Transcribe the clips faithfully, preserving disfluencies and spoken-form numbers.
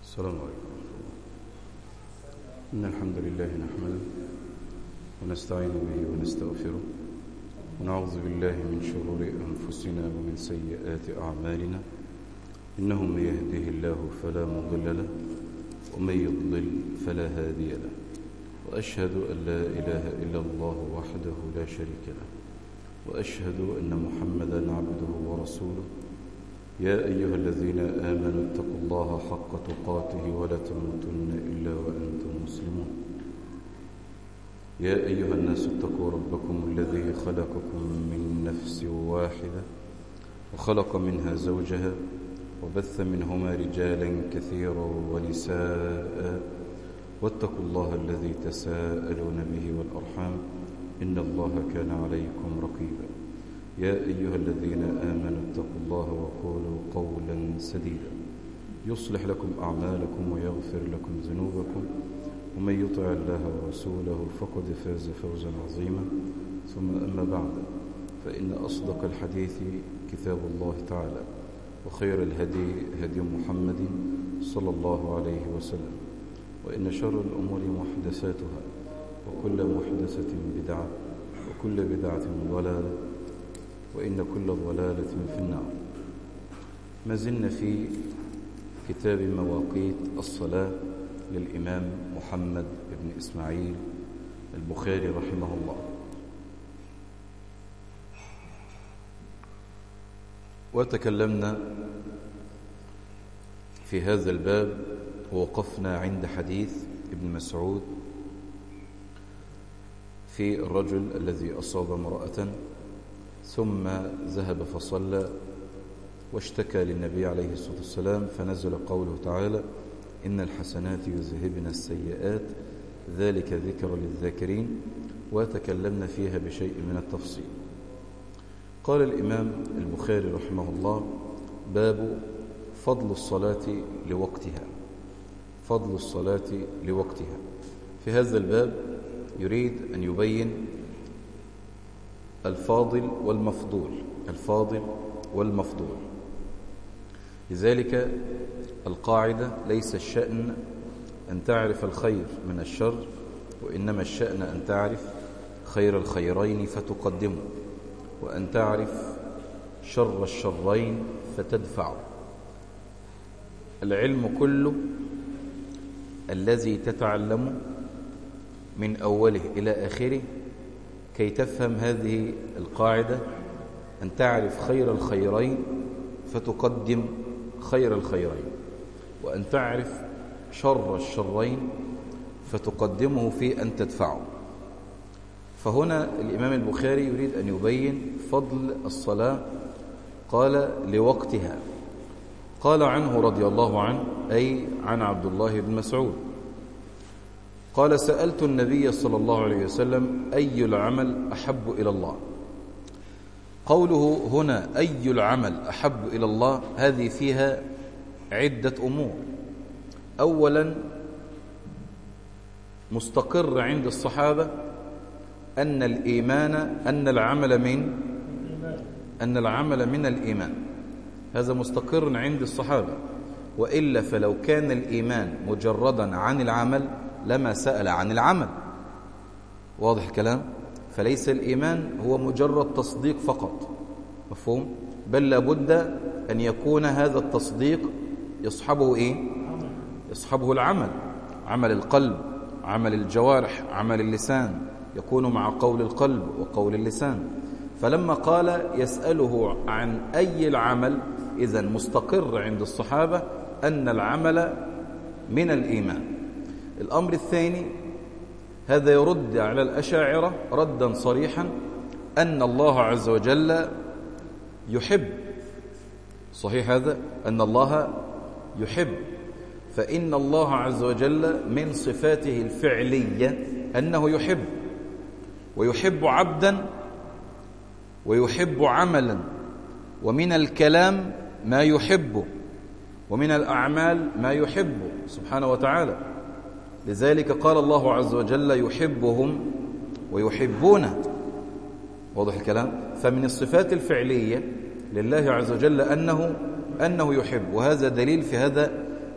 السلام عليكم ورحمة الله. إن الحمد لله نحمده ونستعين به ونستغفره ونعوذ بالله من شرور أنفسنا ومن سيئات أعمالنا. إنه من يهده الله فلا مضل له ومن يضلل فلا هادي له، وأشهد أن لا إله إلا الله وحده لا شريك له، وأشهد أن محمدا عبده ورسوله. يا أيها الذين آمنوا اتقوا الله حق تقاته ولا تموتن إلا وأنتم مسلمون. يا أيها الناس اتقوا ربكم الذي خلقكم من نفس واحدة وخلق منها زوجها وبث منهما رجالا كثيرا ونساء، واتقوا الله الذي تساءلون به والأرحام إن الله كان عليكم رقيبا. يا أيها الذين آمنوا اتقوا الله وقولوا قولا سديدا يصلح لكم أعمالكم ويغفر لكم ذنوبكم، ومن يطع الله ورسوله فقد فاز فوزا عظيما. ثم أما بعد، فإن أصدق الحديث كتاب الله تعالى، وخير الهدي هدي محمد صلى الله عليه وسلم، وإن شر الأمور محدثاتها، وكل محدثة بدعة، وكل بدعة ضلالة، وإن كل ضلالة في النار. ما زلنا في كتاب مواقيت الصلاة للإمام محمد بن إسماعيل البخاري رحمه الله. وتكلمنا في هذا الباب ووقفنا عند حديث ابن مسعود في الرجل الذي أصاب امرأة ثم ذهب فصلى واشتكى للنبي عليه الصلاة والسلام، فنزل قوله تعالى: إن الحسنات يذهبن السيئات ذلك ذكر للذاكرين. وتكلمنا فيها بشيء من التفصيل. قال الإمام البخاري رحمه الله: باب فضل الصلاة لوقتها. فضل الصلاة لوقتها. في هذا الباب يريد أن يبين الفاضل والمفضول. الفاضل والمفضول. لذلك القاعدة: ليس الشأن أن تعرف الخير من الشر، وإنما الشأن أن تعرف خير الخيرين فتقدمه، وأن تعرف شر الشرين فتدفعه. العلم كله الذي تتعلمه من أوله إلى آخره كي تفهم هذه القاعدة: أن تعرف خير الخيرين فتقدم خير الخيرين، وأن تعرف شر الشرين فتقدمه في أن تدفعه. فهنا الإمام البخاري يريد أن يبين فضل الصلاة. قال: لوقتها. قال عنه رضي الله عنه، أي عن عبد الله بن مسعود، قال: سألت النبي صلى الله عليه وسلم: أي العمل أحب إلى الله؟ قوله هنا أي العمل أحب إلى الله، هذه فيها عدة أمور. أولا، مستقر عند الصحابة أن الإيمان أن العمل من أن العمل من الإيمان. هذا مستقر عند الصحابة، وإلا فلو كان الإيمان مجردا عن العمل لما سأل عن العمل. واضح الكلام؟ فليس الإيمان هو مجرد تصديق فقط، مفهوم؟ بل لابد أن يكون هذا التصديق يصحبه إيه؟ يصحبه العمل، عمل القلب، عمل الجوارح، عمل اللسان، يكون مع قول القلب وقول اللسان. فلما قال يسأله عن أي العمل، إذن مستقر عند الصحابة أن العمل من الإيمان. الأمر الثاني، هذا يرد على الأشاعرة ردا صريحا أن الله عز وجل يحب. صحيح هذا؟ أن الله يحب. فإن الله عز وجل من صفاته الفعلية أنه يحب، ويحب عبدا، ويحب عملا، ومن الكلام ما يحبه، ومن الأعمال ما يحبه سبحانه وتعالى. لذلك قال الله عز وجل: يحبهم ويحبونه. واضح الكلام؟ فمن الصفات الفعلية لله عز وجل أنه أنه يحب. وهذا دليل في هذا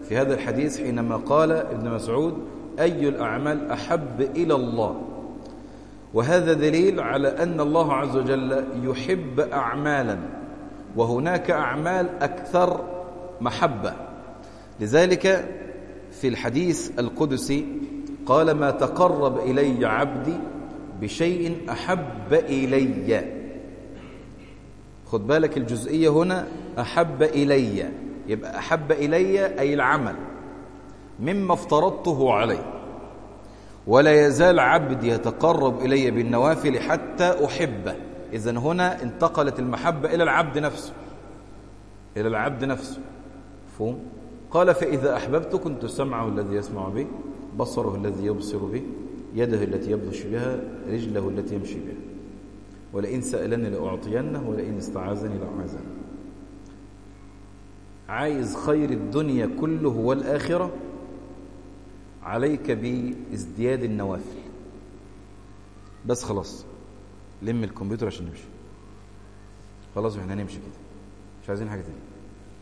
في هذا الحديث حينما قال ابن مسعود أي الأعمال أحب إلى الله، وهذا دليل على أن الله عز وجل يحب أعمالا وهناك أعمال أكثر محبة. لذلك في الحديث القدسي قال ما تقرب إلي عبدي بشيء أحب إلي. خد بالك الجزئية هنا أحب إلي، يبقى أحب إلي أي العمل مما افترضته عليه، ولا يزال عبدي يتقرب إلي بالنوافل حتى أحبه. إذن هنا انتقلت المحبة إلى العبد نفسه، إلى العبد نفسه. فهم؟ قال فإذا أحببت كنت سمعه الذي يسمع به، بصره الذي يبصر به، يده التي يبطش بها، رجله التي يمشي بها، ولئن سألني لأعطينه ولئن استعاذني لأعاذنه. عايز خير الدنيا كله والآخرة، عليك بازدياد النوافل. بس خلاص لم الكمبيوتر عشان نمشي، خلاص احنا نمشي كده، مش عايزين حاجة تانية.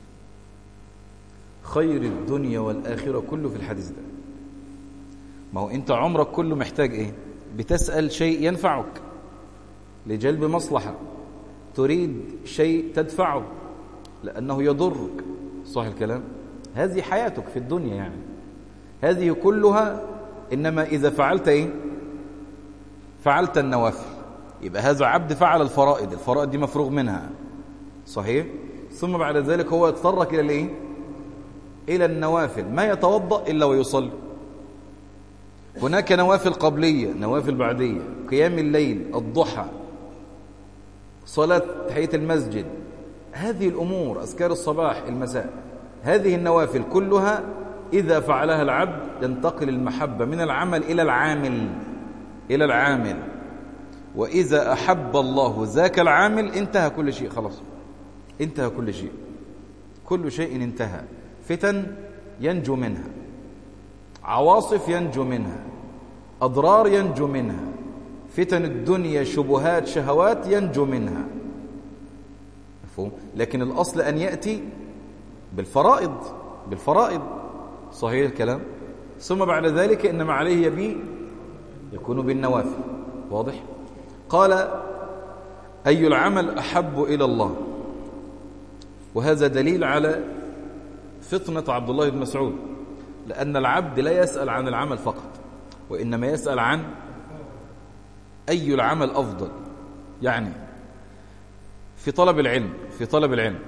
خير الدنيا والآخرة كله في الحديث ده. ما هو انت عمرك كله محتاج ايه؟ بتسأل شيء ينفعك لجلب مصلحة، تريد شيء تدفعه لأنه يضرك، صح الكلام؟ هذه حياتك في الدنيا يعني، هذه كلها. إنما إذا فعلت إيه؟ فعلت النوافل، يبقى هذا عبد فعل الفرائض، الفرائض دي مفروغ منها، صحيح؟ ثم بعد ذلك هو يتطرق إلى الإيه؟ إلى النوافل، ما يتوضأ إلا ويصلي. هناك نوافل قبلية، نوافل بعدية، قيام الليل، الضحى، صلاة تحية المسجد، هذه الأمور، أذكار الصباح المساء، هذه النوافل كلها إذا فعلها العبد ينتقل المحبة من العمل إلى العامل، إلى العامل. وإذا أحب الله ذاك العامل انتهى كل شيء، خلاص انتهى كل شيء، كل شيء انتهى. فتن ينجو منها، عواصف ينجو منها، أضرار ينجو منها، فتن الدنيا شبهات شهوات ينجو منها، مفهوم؟ لكن الأصل أن يأتي بالفرائض، بالفرائض، صحيح الكلام؟ ثم بعد ذلك إنما عليه يبي يكون بالنوافل، واضح؟ قال أي العمل أحب إلى الله، وهذا دليل على فطنة عبد الله بن مسعود، لأن العبد لا يسأل عن العمل فقط، وإنما يسأل عن أي العمل أفضل. يعني في طلب العلم، في طلب العلم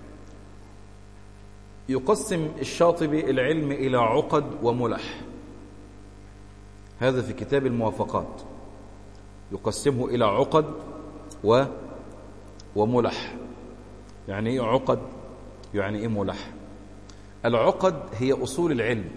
يقسم الشاطبي العلم إلى عقد وملح، هذا في كتاب الموافقات، يقسمه إلى عقد و وملح. يعني إيه عقد؟ يعني إيه ملح؟ العقد هي أصول العلم،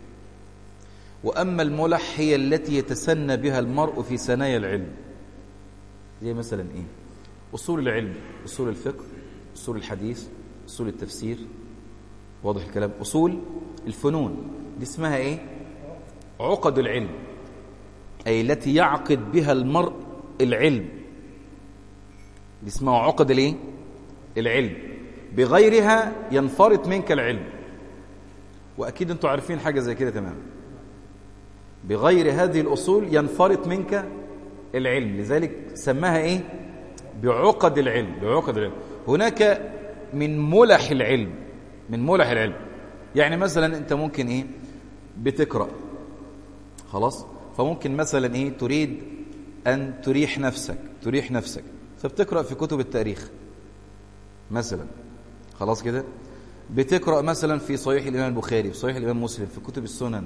وأما الملح هي التي يتسنى بها المرء في ثنايا العلم. زي مثلا إيه؟ أصول العلم، أصول الفقه، أصول الحديث، أصول التفسير، واضح الكلام؟ أصول الفنون دي اسمها إيه؟ عقد العلم، أي التي يعقد بها المرء العلم، دي اسمها عقد الإيه؟ العلم. بغيرها ينفرط منك العلم، وأكيد أنتم عارفين حاجة زي كده تمام. بغير هذه الأصول ينفرط منك العلم، لذلك سماها إيه؟ بعقد العلم، بعقد العلم. هناك من ملح العلم، من ملح العلم. يعني مثلا أنت ممكن إيه؟ بتقرأ، خلاص؟ فممكن مثلا إيه؟ تريد أن تريح نفسك، تريح نفسك، فبتقرأ في كتب التاريخ مثلا، خلاص كده؟ بتقرأ مثلا في صحيح الإمام البخاري، في صحيح الإمام مسلم، في كتب السنن،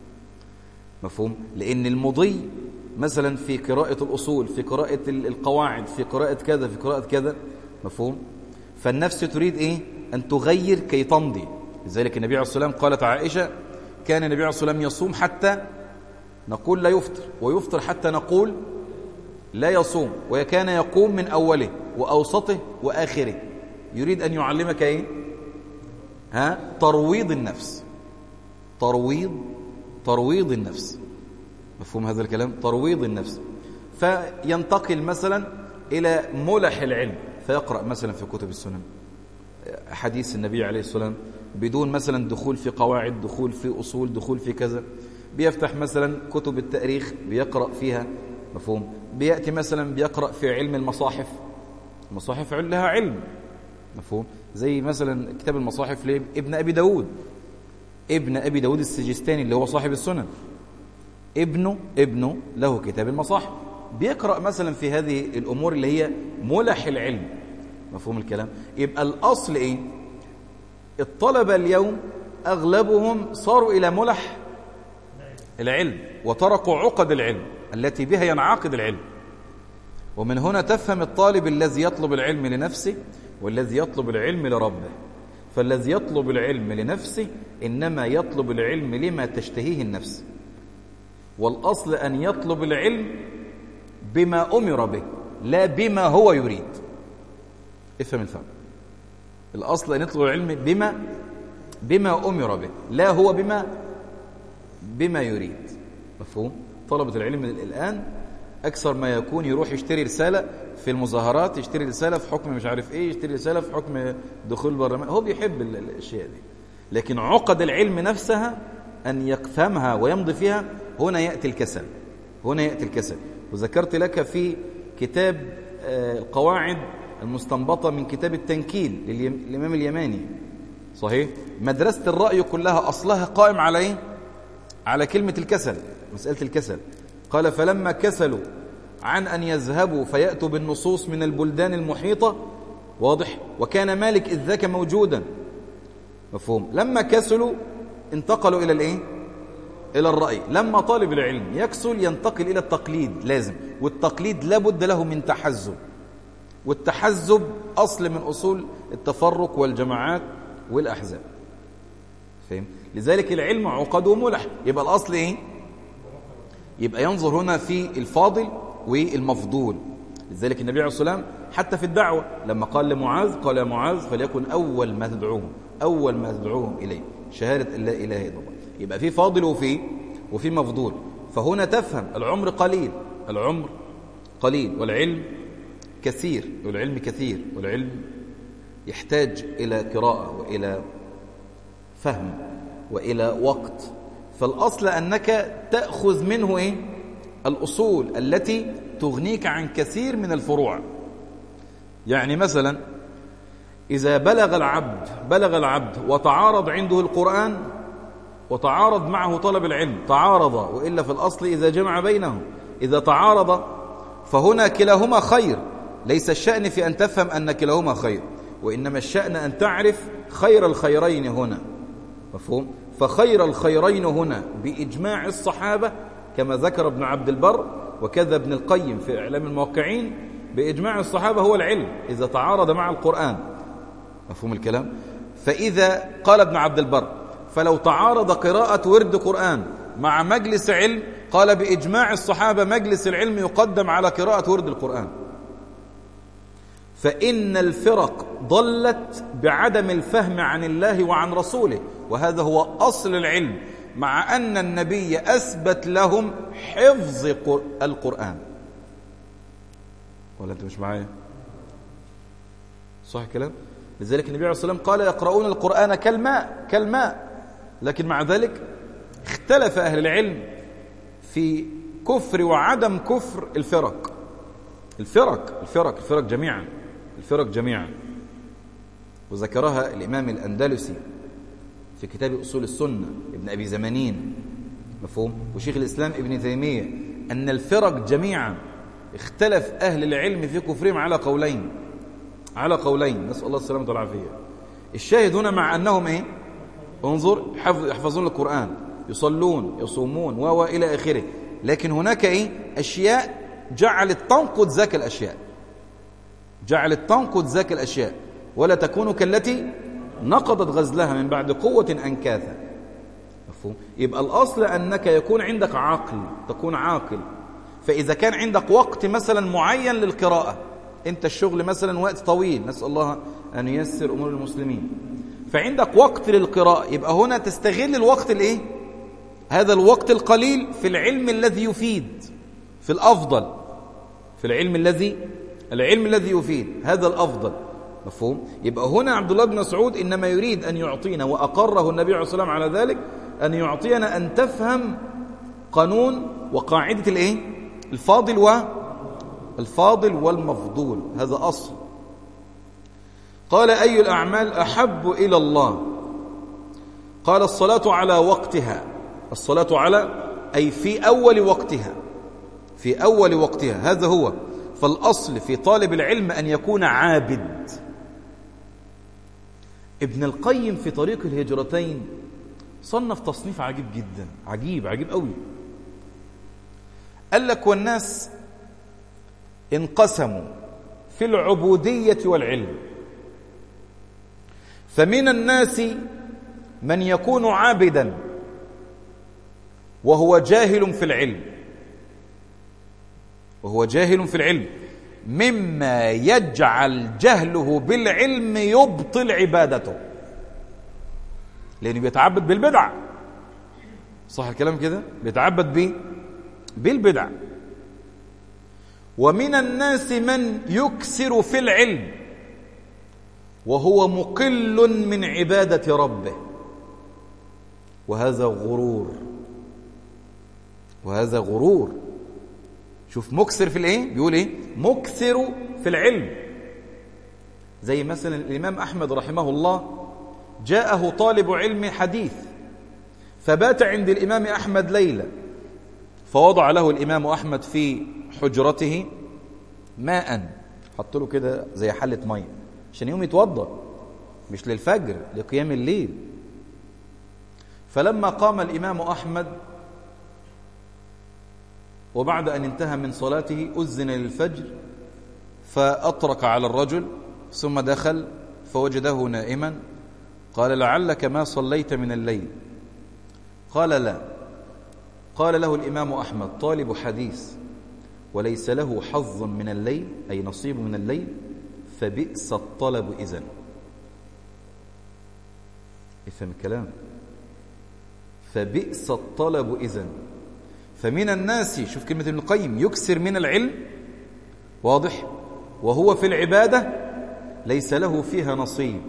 مفهوم؟ لأن المضي مثلا في قراءة الأصول، في قراءة القواعد، في قراءة كذا، في قراءة كذا، مفهوم؟ فالنفس تريد إيه؟ أن تغير كي تمضي. لذلك النبي عليه الصلاة والسلام قالت عائشة كان النبي عليه الصلاة والسلام يصوم حتى نقول لا يفطر، ويفطر حتى نقول لا يصوم، وكان يقوم من أوله وأوسطه وآخره. يريد أن يعلمك إيه؟ ها؟ ترويض النفس، ترويض ترويض النفس، مفهوم هذا الكلام؟ ترويض النفس. فينتقل مثلا إلى ملح العلم، فيقرأ مثلا في كتب السنن حديث النبي عليه الصلاة والسلام بدون مثلا دخول في قواعد، دخول في أصول، دخول في كذا. بيفتح مثلا كتب التاريخ بيقرأ فيها، مفهوم؟ بيأتي مثلا بيقرأ في علم المصاحف، المصاحف لها علم، مفهوم؟ زي مثلا كتاب المصاحف لابن أبي داود، ابن أبي داود السجستاني اللي هو صاحب السنن، ابنه ابنه له كتاب المصاحف، بيقرأ مثلا في هذه الأمور اللي هي ملح العلم، مفهوم الكلام؟ يبقى الأصل إيه؟ الطلبة اليوم أغلبهم صاروا إلى ملح العلم وتركوا عقد العلم التي بها ينعقد العلم. ومن هنا تفهم الطالب الذي يطلب العلم لنفسه والذي يطلب العلم لربه. فالذي يطلب العلم لنفسه إنما يطلب العلم لما تشتهيه النفس، والأصل أن يطلب العلم بما أمر به لا بما هو يريد. افهم الفهم. الأصل أن يطلب العلم بما بما أمر به لا هو بما بما يريد، مفهوم؟ طلبة العلم الآن أكثر ما يكون يروح يشتري رسالة في المظاهرات، يشتري رسالة في حكم مش عارف إيه، يشتري رسالة في حكم دخول البرلمان، هو بيحب الأشياء دي. لكن عقد العلم نفسها أن يفهمها ويمضي فيها، هنا يأتي الكسل، هنا يأتي الكسل. وذكرت لك في كتاب القواعد المستنبطة من كتاب التنكيل للإمام اليماني، صحيح؟ مدرسة الرأي كلها أصلها قائم على إيه؟ على كلمة الكسل، مسألة الكسل. قال فلما كسلوا عن أن يذهبوا فيأتوا بالنصوص من البلدان المحيطة، واضح؟ وكان مالك إذ ذاك موجودا، مفهوم؟ لما كسلوا انتقلوا إلى الإيه؟ إلى الرأي. لما طالب العلم يكسل ينتقل إلى التقليد، لازم، والتقليد لابد له من تحزب، والتحزب أصل من أصول التفرق والجماعات والأحزاب، فهم؟ لذلك العلم عقد وملح. يبقى الأصل إيه؟ يبقى ينظر هنا في الفاضل والمفضول. لذلك النبي عليه الصلاة والسلام حتى في الدعوة لما قال لمعاذ، قال يا معاذ فليكن أول ما تدعوهم أول ما تدعوهم إليه شهادة أن لا إله إلا الله. يبقى في فاضل وفي وفي مفضول. فهنا تفهم العمر قليل، العمر قليل والعلم كثير، والعلم كثير، والعلم يحتاج إلى قراءة وإلى فهم وإلى وقت. فالأصل أنك تأخذ منه إيه؟ الأصول التي تغنيك عن كثير من الفروع. يعني مثلا إذا بلغ العبد بلغ العبد وتعارض عنده القرآن وتعارض معه طلب العلم، تعارض، وإلا في الأصل إذا جمع بينهم، إذا تعارض فهنا كلاهما خير. ليس الشأن في أن تفهم أن كلاهما خير، وإنما الشأن أن تعرف خير الخيرين هنا، مفهوم؟ فخير الخيرين هنا بإجماع الصحابة كما ذكر ابن عبد البر وكذا ابن القيم في إعلام الموقعين، بإجماع الصحابة هو العلم إذا تعارض مع القرآن، مفهوم الكلام؟ فإذا قال ابن عبد البر فلو تعارض قراءة ورد قرآن مع مجلس علم، قال بإجماع الصحابة مجلس العلم يقدم على قراءة ورد القرآن. فإن الفرق ضلت بعدم الفهم عن الله وعن رسوله، وهذا هو أصل العلم، مع أن النبي أثبت لهم حفظ القرآن. ولا أنت مش معايا؟ صح الكلام؟ لذلك النبي عليه الصلاة والسلام قال يقرؤون القرآن كالماء كالماء. لكن مع ذلك اختلف أهل العلم في كفر وعدم كفر الفرق الفرق الفرق الفرق جميعا الفرق جميعا وذكرها الإمام الأندلسي في كتاب أصول السنة ابن أبي زمانين، مفهوم؟ وشيخ الإسلام ابن تيمية، أن الفرق جميعا اختلف أهل العلم في كفرهم على قولين على قولين نسأل الله السلامة والعافية. الشاهد هنا مع أنهم إيه؟ انظر، يحفظون القرآن، يصلون، يصومون و إلى آخره، لكن هناك إيه؟ أشياء جعلت تنقض ذاك الأشياء جعلت تنقض ذاك الأشياء ولا تكون كالتي نقضت غزلها من بعد قوة أنكاثا، مفهوم؟ يبقى الأصل أنك يكون عندك عقل، تكون عاقل. فإذا كان عندك وقت مثلا معين للقراءة، أنت الشغل مثلا وقت طويل، نسأل الله أن ييسر أمور المسلمين، فعندك وقت للقراءة، يبقى هنا تستغل الوقت الإيه؟ هذا الوقت القليل في العلم الذي يفيد، في الأفضل، في العلم الذي العلم الذي يفيد، هذا الأفضل. مفهوم؟ يبقى هنا عبد الله بن مسعود إنما يريد أن يعطينا، وأقره النبي عليه الصلاة والسلام على ذلك، أن يعطينا أن تفهم قانون وقاعدة الإيه؟ الفاضل و الفاضل والمفضول. هذا أصل. قال أي الأعمال أحب إلى الله؟ قال الصلاة على وقتها. الصلاة على أي في أول وقتها، في أول وقتها، هذا هو. فالأصل في طالب العلم أن يكون عابد. ابن القيم في طريق الهجرتين صنف تصنيف عجيب جدا، عجيب عجيب قوي. قال لك والناس انقسموا في العبودية والعلم، فمن الناس من يكون عابدا وهو جاهل في العلم، وهو جاهل في العلم مما يجعل جهله بالعلم يبطل عبادته، لأنه بيتعبد بالبدع. صح الكلام كده؟ بيتعبد بيه بالبدع. ومن الناس من يكثر في العلم وهو مقل من عبادة ربه، وهذا غرور، وهذا غرور. شوف مكثر في الايه؟ بيقول ايه؟ مكثر في العلم. زي مثلا الإمام أحمد رحمه الله، جاءه طالب علم حديث فبات عند الإمام أحمد ليلة، فوضع له الإمام أحمد في حجرته ماء، حط له كده زي حلة مية عشان يوم يتوضأ، مش للفجر، لقيام الليل. فلما قام الإمام أحمد وبعد أن انتهى من صلاته أذن للفجر، فأطرق على الرجل ثم دخل فوجده نائما. قال لعلك ما صليت من الليل؟ قال لا. قال له الإمام أحمد طالب حديث وليس له حظ من الليل، أي نصيب من الليل، فبئس الطلب إذن. افهم الكلام، فبئس الطلب إذن. فمن الناس، شوف كلمة ابن القيم، يكثر من العلم، واضح، وهو في العبادة ليس له فيها نصيب،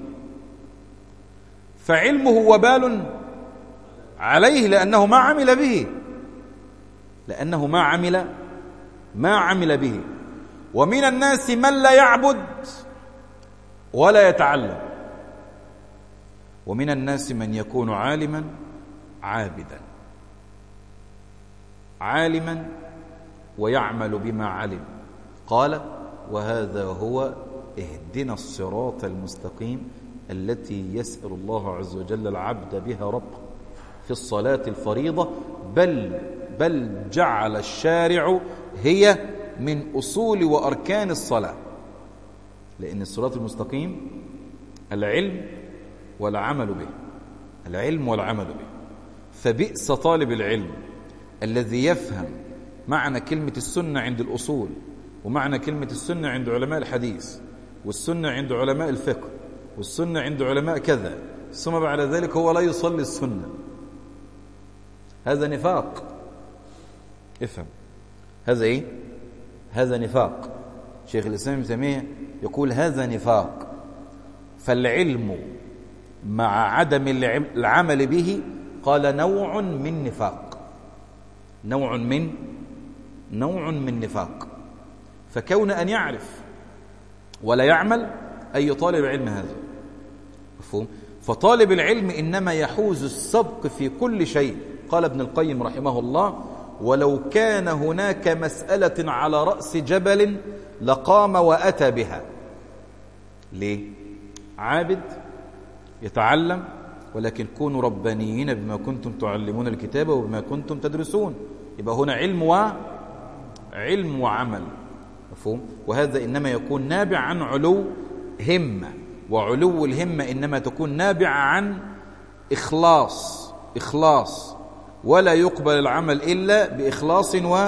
فعلمه وبال عليه لأنه ما عمل به، لأنه ما عمل ما عمل به. ومن الناس من لا يعبد ولا يتعلم، ومن الناس من يكون عالما عابدا، عالما ويعمل بما علم. قال وهذا هو اهدنا الصراط المستقيم التي يسأل الله عز وجل العبد بها ربه في الصلاة الفريضة، بل بل جعل الشارع هي من أصول وأركان الصلاة، لأن الصراط المستقيم العلم والعمل به، العلم والعمل به. فبئس طالب العلم الذي يفهم معنى كلمة السنة عند الأصول، ومعنى كلمة السنة عند علماء الحديث، والسنة عند علماء الفقه، والسنة عند علماء كذا، ثم بعد ذلك هو لا يصلي السنة. هذا نفاق. افهم هذا ايه؟ هذا نفاق. شيخ الإسلام ابن تيمية يقول هذا نفاق. فالعلم مع عدم العمل به قال نوع من نفاق، نوع من نوع من نفاق. فكون أن يعرف ولا يعمل أي طالب علم هذا، مفهوم؟ فطالب العلم إنما يحوز السبق في كل شيء. قال ابن القيم رحمه الله ولو كان هناك مسألة على رأس جبل لقام وأتى بها. ليه؟ عابد يتعلم، ولكن كونوا ربانيين بما كنتم تعلمون الكتاب وبما كنتم تدرسون. يبقى هنا علم وعلم وعمل، مفهوم؟ وهذا إنما يكون نابع عن علو همة، وعلو الهمة إنما تكون نابع عن إخلاص إخلاص ولا يقبل العمل إلا بإخلاص و...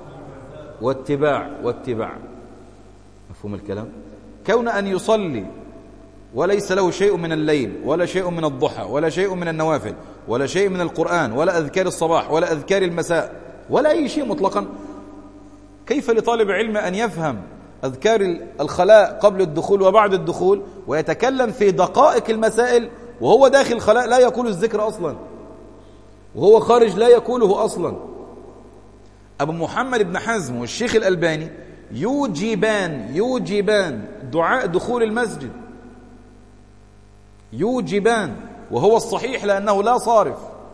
واتباع واتباع مفهوم الكلام؟ كون أن يصلي وليس له شيء من الليل ولا شيء من الضحى ولا شيء من النوافل ولا شيء من القرآن ولا أذكار الصباح ولا أذكار المساء ولا أي شيء مطلقا، كيف لطالب علم أن يفهم أذكار الخلاء قبل الدخول وبعد الدخول، ويتكلم في دقائق المسائل وهو داخل الخلاء لا يقول الذكر أصلا، وهو خارج لا يقوله أصلا. أبو محمد بن حزم والشيخ الألباني يوجبان يوجبان دعاء دخول المسجد، يوجبان، وهو الصحيح لأنه لا صارف،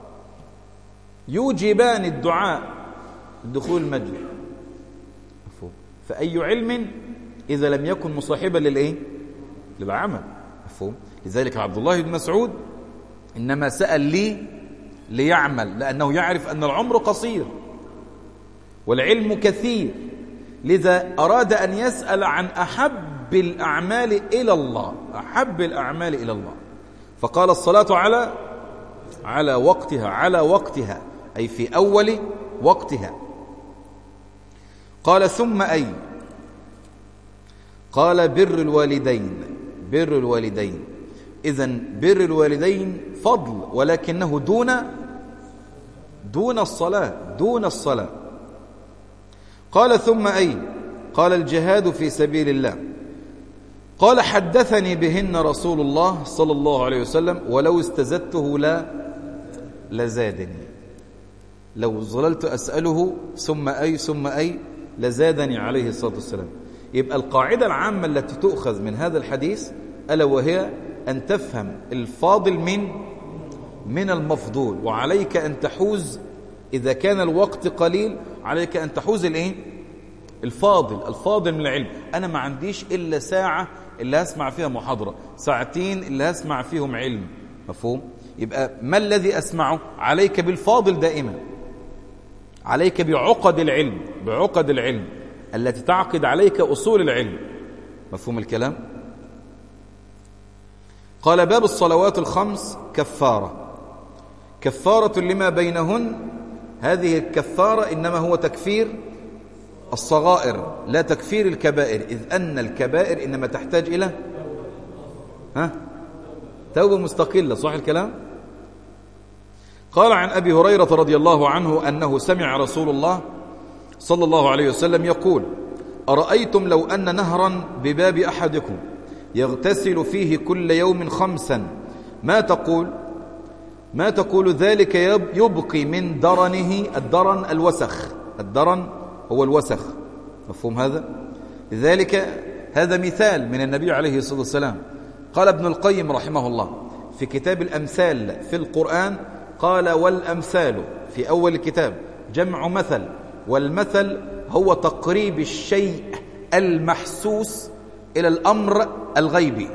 يوجبان الدعاء دخول المسجد. فأي علم إذا لم يكن مصاحبا للإيه؟ للعمل. مفهوم؟ لذلك عبد الله بن مسعود إنما سأل لي ليعمل، لأنه يعرف أن العمر قصير والعلم كثير، لذا أراد أن يسأل عن أحب الأعمال إلى الله، أحب الأعمال إلى الله. فقال الصلاة على على وقتها، على وقتها أي في أول وقتها. قال ثم أي؟ قال بر الوالدين، بر الوالدين. إذن بر الوالدين فضل، ولكنه دون دون الصلاة، دون الصلاة. قال ثم أي؟ قال الجهاد في سبيل الله. قال حدثني بهن رسول الله صلى الله عليه وسلم ولو استزدته لا لزادني، لو ظللت أسأله ثم أي ثم أي لزادني عليه الصلاة والسلام. يبقى القاعدة العامة التي تؤخذ من هذا الحديث ألا وهي أن تفهم الفاضل من من المفضول، وعليك أن تحوز إذا كان الوقت قليل، عليك أن تحوز الإيه؟ الفاضل، الفاضل من العلم. أنا ما عنديش إلا ساعة اللي هسمع فيها محاضرة، ساعتين اللي هسمع فيهم علم. مفهوم؟ يبقى ما الذي أسمعه؟ عليك بالفاضل دائما، عليك بعقد العلم، بعقد العلم التي تعقد عليك أصول العلم. مفهوم الكلام؟ قال باب الصلوات الخمس كفارة، كفارة لما بينهن. هذه الكفارة إنما هو تكفير الصغائر لا تكفير الكبائر، إذ أن الكبائر إنما تحتاج إلى ها توبة مستقلة. صح الكلام؟ قال عن أبي هريرة رضي الله عنه أنه سمع رسول الله صلى الله عليه وسلم يقول: أرأيتم لو أن نهرا بباب أحدكم يغتسل فيه كل يوم خمسا ما تقول ما تقول ذلك يبقي من درنه. الدرن الوسخ، الدرن هو الوسخ. مفهوم هذا؟ لذلك هذا مثال من النبي عليه الصلاة والسلام. قال ابن القيم رحمه الله في كتاب الأمثال في القرآن، قال والأمثال في أول الكتاب جمع مثل، والمثل هو تقريب الشيء المحسوس إلى الأمر الغيبي.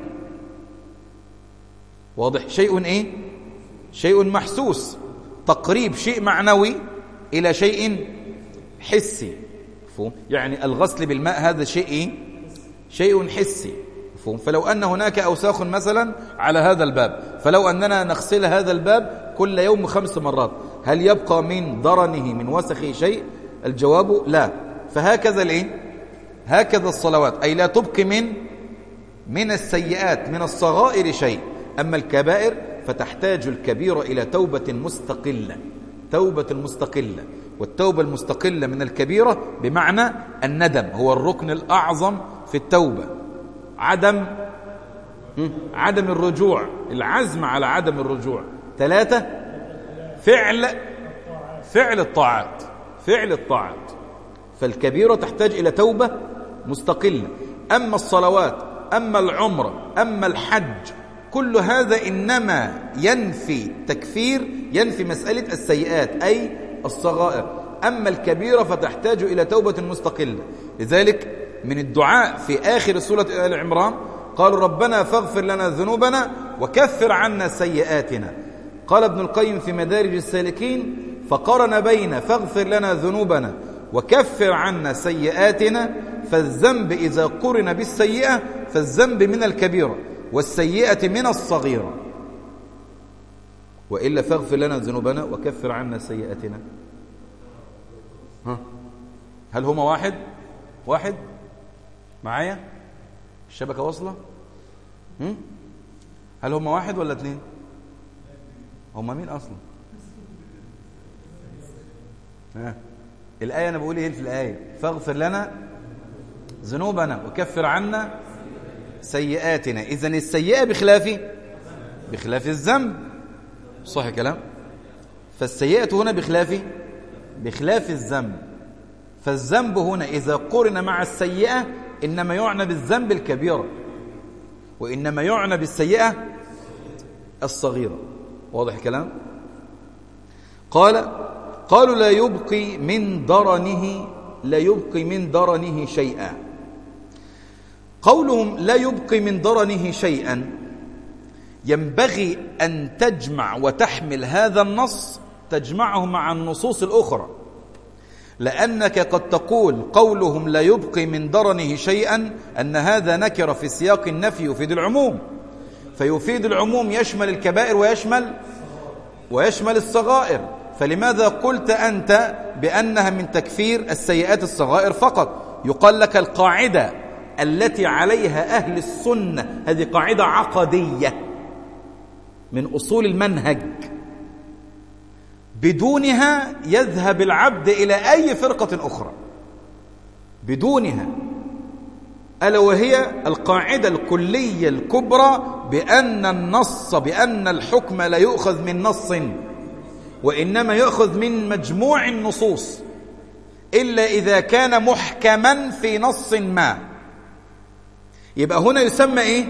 واضح؟ شيء إيه؟ شيء محسوس، تقريب شيء معنوي إلى شيء حسي. مفهوم؟ يعني الغسل بالماء هذا شيء إيه؟ شيء حسي. مفهوم؟ فلو أن هناك أوساخ مثلا على هذا الباب، فلو أننا نغسل هذا الباب كل يوم خمس مرات، هل يبقى من درنه من وسخه شيء؟ الجواب لا. فهكذا الإيه؟ هكذا الصلوات، أي لا تبقي من من السيئات من الصغائر شيء. أما الكبائر فتحتاج الكبيرة إلى توبة مستقلة، توبة مستقلة. والتوبة المستقلة من الكبيرة بمعنى الندم، هو الركن الأعظم في التوبة. عدم عدم الرجوع، العزم على عدم الرجوع. ثلاثة، فعل فعل الطاعات، فعل الطاعات. فالكبيرة تحتاج إلى توبة مستقلة. أما الصلوات، أما العمرة، أما الحج، كل هذا إنما ينفي تكفير، ينفي مسألة السيئات أي الصغائر. أما الكبيرة فتحتاج إلى توبة مستقلة. لذلك من الدعاء في آخر سورة آل عمران قالوا ربنا فاغفر لنا ذنوبنا وكفر عنا سيئاتنا. قال ابن القيم في مدارج السالكين فقارن بين فاغفر لنا ذنوبنا وكفر عنا سيئاتنا، فالذنب إذا قرن بالسيئة فالذنب من الكبيرة والسيئة من الصغيرة، وإلا فاغفر لنا ذنوبنا وكفر عنا سيئاتنا. ها هل هما واحد؟ واحد معايا؟ الشبكة واصلة؟ هل هما واحد ولا اثنين؟ هما مين أصلا؟ ها الآية أنا بقول إيه في الآية؟ فاغفر لنا ذنوبنا وكفر عنا سيئاتنا. إذن السيئة بخلاف بخلاف الذنب، صح كلام؟ فالسيئة هنا بخلاف بخلاف الذنب. فالذنب هنا إذا قرن مع السيئة إنما يعنى بالذنب الكبيرة، وإنما يعنى بالسيئة الصغيرة. واضح كلام؟ قال قالوا لا يبقي من درنه لا يبقي من درنه شيئا. قولهم لا يبقي من درنه شيئا ينبغي أن تجمع وتحمل هذا النص، تجمعه مع النصوص الأخرى، لأنك قد تقول قولهم لا يبقي من درنه شيئا أن هذا نكر في سياق النفي يفيد العموم، فيفيد العموم يشمل الكبائر ويشمل ويشمل الصغائر. فلماذا قلت أنت بأنها من تكفير السيئات الصغائر فقط؟ يقال لك القاعدة التي عليها أهل السنة هذه قاعدة عقدية من أصول المنهج، بدونها يذهب العبد إلى أي فرقة أخرى، بدونها، ألا وهي القاعدة الكلية الكبرى بأن النص بأن الحكم لا يؤخذ من نص وإنما يؤخذ من مجموع النصوص إلا إذا كان محكما في نص ما. يبقى هنا يسمى إيه؟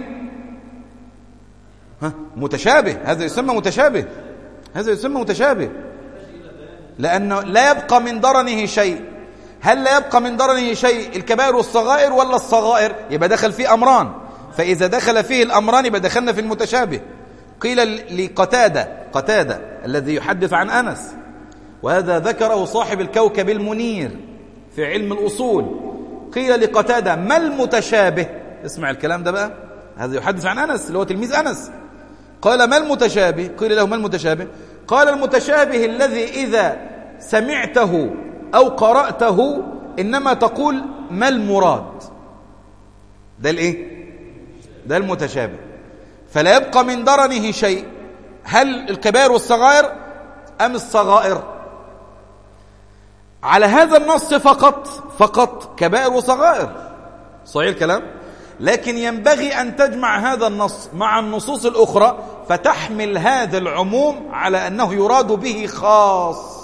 ها؟ متشابه. هذا يسمى متشابه هذا يسمى متشابه لأنه لا يبقى من درنه شيء. هل لا يبقى من درنه شيء الكبائر والصغائر ولا الصغائر؟ يبقى دخل فيه أمران، فإذا دخل فيه الأمران يبقى دخلنا في المتشابه. قيل لقتادة قتادة الذي يحدث عن أنس، وهذا ذكره صاحب الكوكب المنير في علم الأصول، قيل لقتادة ما المتشابه؟ اسمع الكلام ده بقى، هذا يحدث عن أنس اللي هو تلميذ أنس. قال ما المتشابه؟ قيل له ما المتشابه؟ قال المتشابه الذي إذا سمعته أو قرأته إنما تقول ما المراد. ده الإيه؟ ده المتشابه. فلا يبقى من درنه شيء. هل الكبائر والصغائر أم الصغائر؟ على هذا النص فقط فقط كبائر وصغائر، صحيح الكلام؟ لكن ينبغي أن تجمع هذا النص مع النصوص الأخرى فتحمل هذا العموم على أنه يراد به خاص،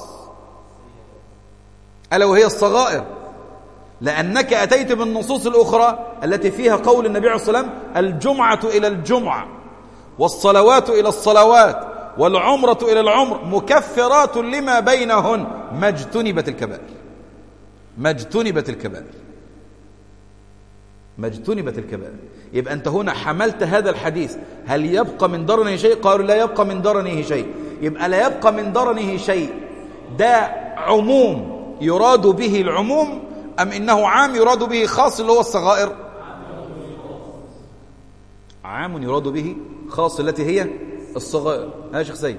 ألا وهي الصغائر، لأنك أتيت بالنصوص الأخرى التي فيها قول النبي عليه الصلاة والسلام الجمعة إلى الجمعة والصلوات إلى الصلوات والعمرة إلى العمر مكفرات لما بينهن ما اجتنبت الكبائر ما اجتنبت الكبائر ما اجتنبت الكبائر. يبقى أنت هنا حملت هذا الحديث هل يبقى من درنه شيء؟ قالوا لا يبقى من درنه شيء. يبقى لا يبقى من درنه شيء ده عموم يراد به العموم أم إنه عام يراد به خاص اللي هو الصغائر؟ عام يراد به خاص التي هي الصغائر. ها يا شيخ سيد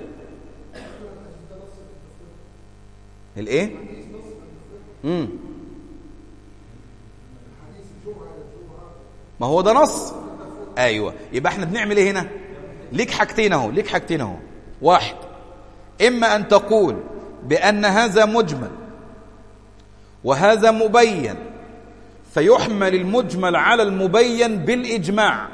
الايه؟ امم ما هو ده نص. ايوه، يبقى احنا بنعمل ايه هنا؟ ليك حاجتين اهو ليك حاجتين اهو واحد، اما ان تقول بان هذا مجمل وهذا مبين فيحمل المجمل على المبين بالإجماع.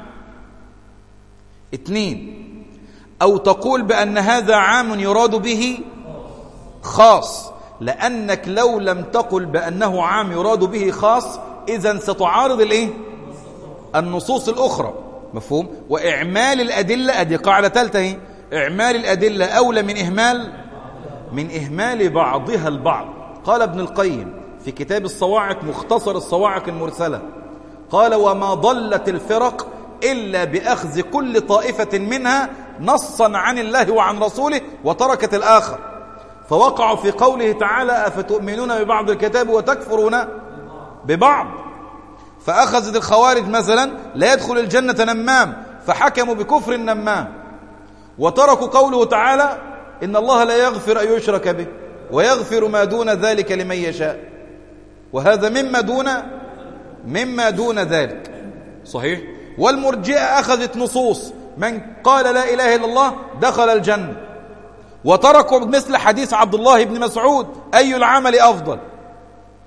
اثنين، أو تقول بأن هذا عام يراد به خاص، لأنك لو لم تقل بأنه عام يراد به خاص إذن ستعارض الإيه؟ النصوص الأخرى. مفهوم؟ وإعمال الأدلة، أدي قاعدة ثالثة، إعمال الأدلة أولى من إهمال من إهمال بعضها البعض. قال ابن القيم في كتاب الصواعق مختصر الصواعق المرسلة، قال وما ضلت الفرق إلا بأخذ كل طائفة منها نصا عن الله وعن رسوله وتركت الآخر، فوقعوا في قوله تعالى أفتؤمنون ببعض الكتاب وتكفرون ببعض. فأخذت الخوارج مثلا لا يدخل الجنة نمام فحكموا بكفر النمام، وتركوا قوله تعالى إن الله لا يغفر أن يشرك به ويغفر ما دون ذلك لمن يشاء، وهذا مما دون مما دون ذلك. صحيح؟ والمرجئة أخذت نصوص من قال لا إله إلا الله دخل الجنة، وتركوا مثل حديث عبد الله بن مسعود أي العمل أفضل،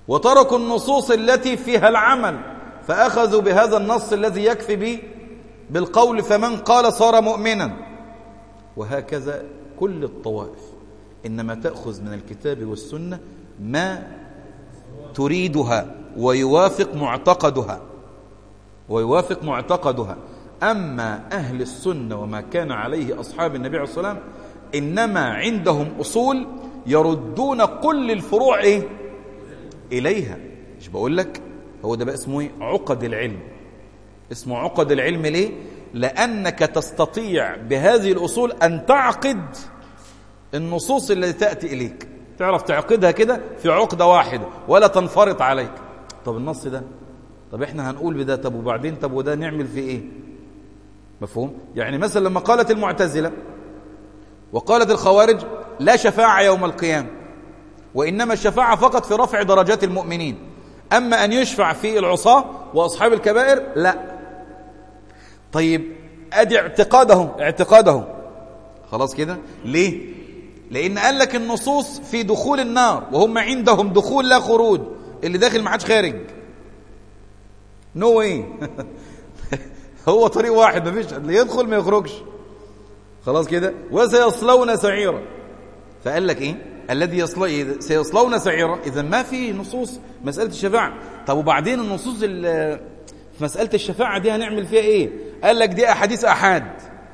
وتركوا النصوص التي فيها العمل فأخذوا بهذا النص الذي يكفي به بالقول فمن قال صار مؤمنا. وهكذا كل الطوائف إنما تأخذ من الكتاب والسنة ما تريدها ويوافق معتقدها ويوافق معتقدها. أما أهل السنة وما كان عليه أصحاب النبي عليه الصلاة والسلام إنما عندهم أصول يردون كل الفروع إيه؟ إليها. مش بقول لك هو ده بقى اسمه إيه؟ عقد العلم. اسمه عقد العلم ليه؟ لأنك تستطيع بهذه الأصول أن تعقد النصوص التي تأتي إليك، تعرف تعقدها كده في عقدة واحدة ولا تنفرط عليك. طب النص ده، طب احنا هنقول بده، طب وبعدين طب وده نعمل فيه ايه؟ مفهوم؟ يعني مثلا لما قالت المعتزلة وقالت الخوارج لا شفاعة يوم القيامة، وإنما الشفاعة فقط في رفع درجات المؤمنين، أما أن يشفع في العصاة وأصحاب الكبائر لا. طيب أدي اعتقادهم اعتقادهم خلاص كده. ليه؟ لأن قال لك النصوص في دخول النار وهم عندهم دخول لا خروج، اللي داخل ما عادش خارج. نو no واي هو طريق واحد، ما فيش اللي يدخل ما يخرجش. خلاص كده. وسيصلون سعيرا، فقال لك ايه؟ الذي يصل سيصلون سعيرا. اذا ما في نصوص مسألة الشفاعة. طب وبعدين النصوص في مسألة الشفاعة دي هنعمل فيها ايه؟ قال لك دي احاديث احاد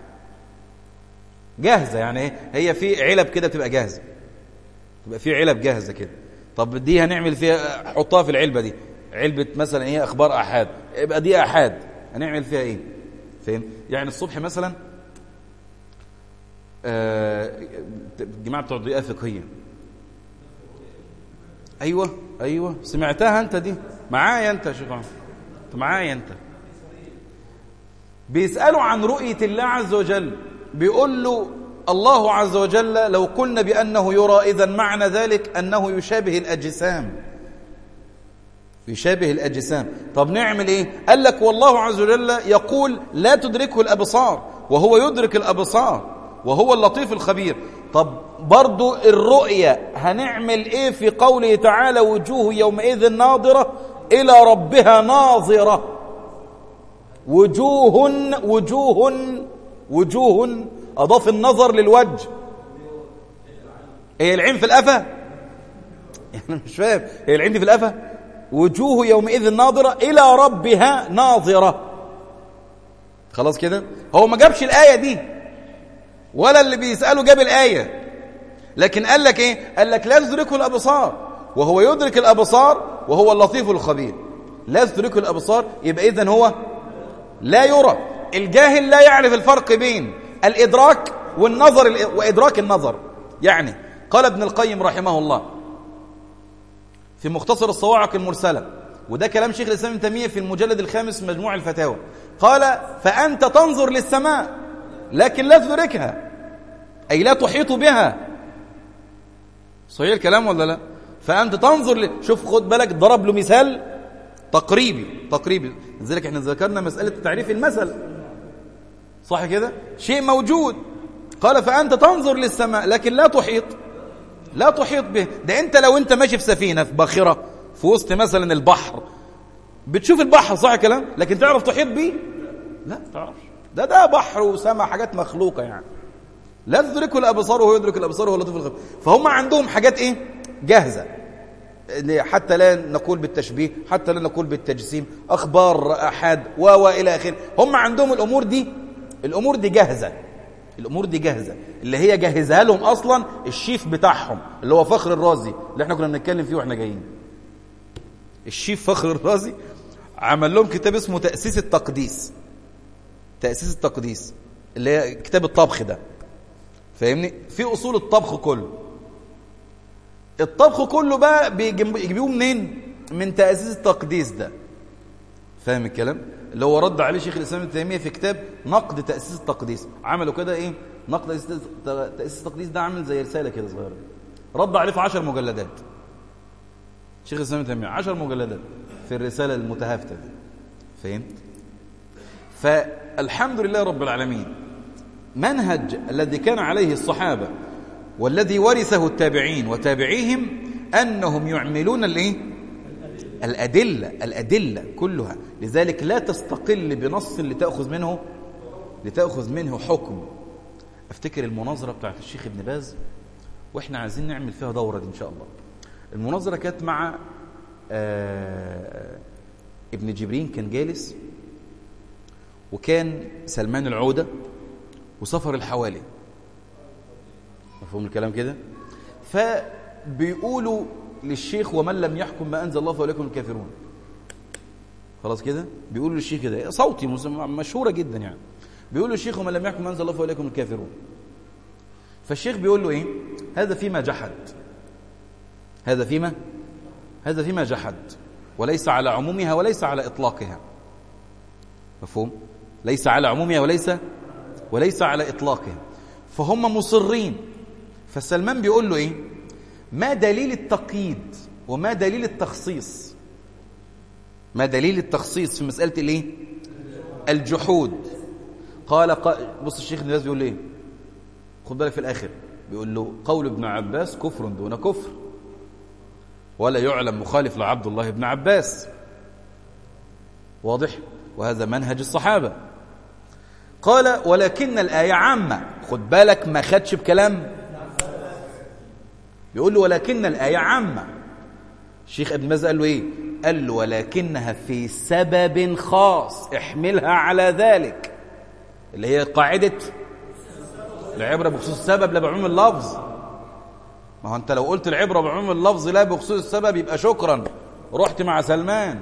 جاهزة، يعني هي في علب كده تبقى جاهزة، تبقى في علب جاهزة كده. طب دي هنعمل فيها، حطها في العلبة دي، علبة مثلا ايه اخبار احاد، يبقى دي احاد، هنعمل فيها ايه؟ فهم؟ يعني الصبح مثلا آه جماعة بتوع الضيئة فقهية، ايوه ايوه سمعتها انت دي، معايا انت يا شيخ عمر، معايا انت. بيسألوا عن رؤية الله عز وجل، بيقول له الله عز وجل لو قلنا بأنه يرى إذا معنى ذلك أنه يشابه الأجسام، يشابه الأجسام. طب نعمل إيه؟ قال لك والله عز وجل يقول لا تدركه الأبصار وهو يدرك الأبصار وهو اللطيف الخبير. طب برضو الرؤية هنعمل إيه في قوله تعالى وجوه يومئذ ناظرة إلى ربها ناظرة؟ وجوه وجوه وجوه أضاف النظر للوجه. هي العين في الأفة؟ يعني مش فاهم، هي العين دي في الأفة؟ وجوه يومئذ ناظرة إلى ربها ناظرة. خلاص كده. هو ما جابش الآية دي ولا اللي بيسأله جاب الآية، لكن قال لك إيه؟ قال لك لا تدركه الأبصار وهو يدرك الأبصار وهو اللطيف الخبير. لا تدركه الأبصار يبقى إذن هو لا يرى. الجاهل لا يعرف الفرق بين الإدراك والنظر وإدراك النظر. يعني قال ابن القيم رحمه الله في مختصر الصواعق المرسلة، وده كلام شيخ الإسلام ابن تيمية في المجلد الخامس مجموع الفتاوى، قال فأنت تنظر للسماء لكن لا تدركها، أي لا تحيط بها. صحيح الكلام ولا لا؟ فأنت تنظر ل... شوف خد بالك، ضرب له مثال تقريبي تقريبي لذلك احنا ذكرنا مسألة تعريف المثل، صح كده؟ شيء موجود. قال فأنت تنظر للسماء لكن لا تحيط لا تحيط به. ده انت لو انت ماشي في سفينة في باخرة في وسط مثلا البحر، بتشوف البحر، صح كلام، لكن تعرف تحيط به؟ لا تعرفش. ده ده بحر وسماء، حاجات مخلوقة يعني. لا تدركه الأبصار وهو يدرك الأبصار وهو لطيف الخبير. فهم عندهم حاجات ايه؟ جاهزة، حتى لا نقول بالتشبيه، حتى لا نقول بالتجسيم، أخبار أحد و وإلى آخره. هم عندهم الأمور دي الأمور دي جاهزة الأمور دي جاهزة اللي هي جاهزها لهم أصلا الشيف بتاعهم اللي هو فخر الرازي اللي احنا كنا بنتكلم فيه واحنا جايين. الشيف فخر الرازي عمل لهم كتاب اسمه تأسيس التقديس تأسيس التقديس اللي هي كتاب الطبخ ده، فاهمني؟ في أصول الطبخ كله. الطبخ كله بقى بيجيبوه منين؟ من تأسيس التقديس ده، فاهم الكلام؟ اللي هو رد عليه شيخ الإسلام ابن تيمية في كتاب نقد تأسيس التقديس. عملوا كده ايه؟ نقد تأسيس التقديس ده عامل زي رسالة كده صغيرة، رد عليه في عشر مجلدات. شيخ الإسلام ابن تيمية عشر مجلدات في الرسالة المتهافتة دي، فهمت؟ فالحمد لله رب العالمين، منهج الذي كان عليه الصحابة والذي ورثه التابعين وتابعيهم أنهم يعملون الايه؟ الأدلة الأدلة كلها. لذلك لا تستقل بنص لتأخذ منه لتأخذ منه حكم. افتكر المناظرة بتاعت الشيخ ابن باز، واحنا عايزين نعمل فيها دورة دي ان شاء الله. المناظرة كانت مع آه ابن جبرين، كان جالس، وكان سلمان العودة وسفر الحوالي، مفهوم الكلام كده؟ فبيقولوا للشيخ ومن لم يحكم ما أنزل الله فأولئك هم الكافرون. خلاص كده بيقولوا للشيخ كده، صوتي مشهورة جدا يعني، بيقولوا الشيخ ومن لم يحكم ما أنزل الله فأولئك هم الكافرون. فالشيخ بيقول له ايه؟ هذا فيما جحد، هذا فيما هذا فيما جحد، وليس على عمومها وليس على إطلاقها. مفهوم؟ ليس على عمومها وليس وليس على إطلاقها. فهم مصرين. فسلمان بيقول له ايه؟ ما دليل التقييد وما دليل التخصيص؟ ما دليل التخصيص في مسألة الايه؟ الجحود. قال ق... بص الشيخ ابن باز بيقول ايه؟ خد بالك في الآخر، بيقول له قول ابن عباس كفر دون كفر، ولا يعلم مخالف لعبد الله بن عباس. واضح؟ وهذا منهج الصحابة. قال ولكن الآية عامة. خد بالك ما خدش بكلام، بيقول له ولكن الآية عامة. الشيخ ابن باز قال له ايه؟ قال له ولكنها في سبب خاص احملها على ذلك، اللي هي قاعدة العبرة بخصوص السبب لا بعموم اللفظ. ما هو انت لو قلت العبرة بعموم اللفظ لا بخصوص السبب يبقى شكرا رحت مع سلمان،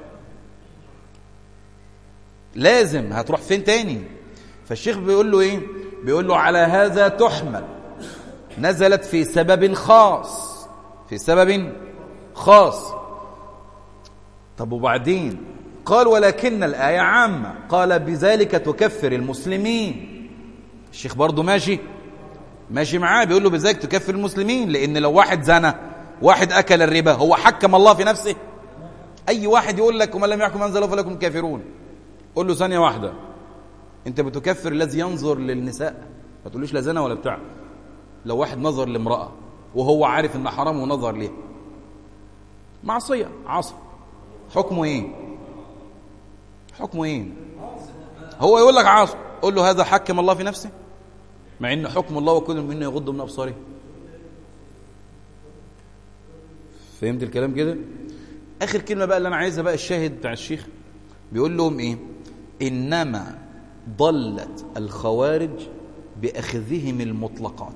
لازم هتروح فين تاني؟ فالشيخ بيقول له ايه؟ بيقول له على هذا تحمل، نزلت في سبب خاص، في سبب خاص. طب وبعدين؟ قال ولكن الآية عامة. قال بذلك تكفر المسلمين. الشيخ برضو ماشي ماشي معاه، بيقول له بذلك تكفر المسلمين، لأن لو واحد زنى، واحد أكل الربا، هو حكم الله في نفسه؟ أي واحد يقول لك ومن لم يحكم أنزل الله فلكم كافرون، قول له ثانية واحدة، أنت بتكفر الذي ينظر للنساء؟ ما تقوليش لا زنا ولا بتاع. لو واحد نظر لامرأة وهو عارف إن حرام ونظر ليه، معصية، عصى، حكمه إيه؟ حكمه إيه؟ هو يقول لك عاصي، قول له هذا حكم الله في نفسه، مع إن حكم الله وكل منه يغض من أبصاره. فهمت الكلام كده؟ آخر كلمة بقى اللي أنا عايزها بقى، الشاهد بتاع الشيخ بيقول لهم إيه؟ إنما ضلت الخوارج بأخذهم المطلقات.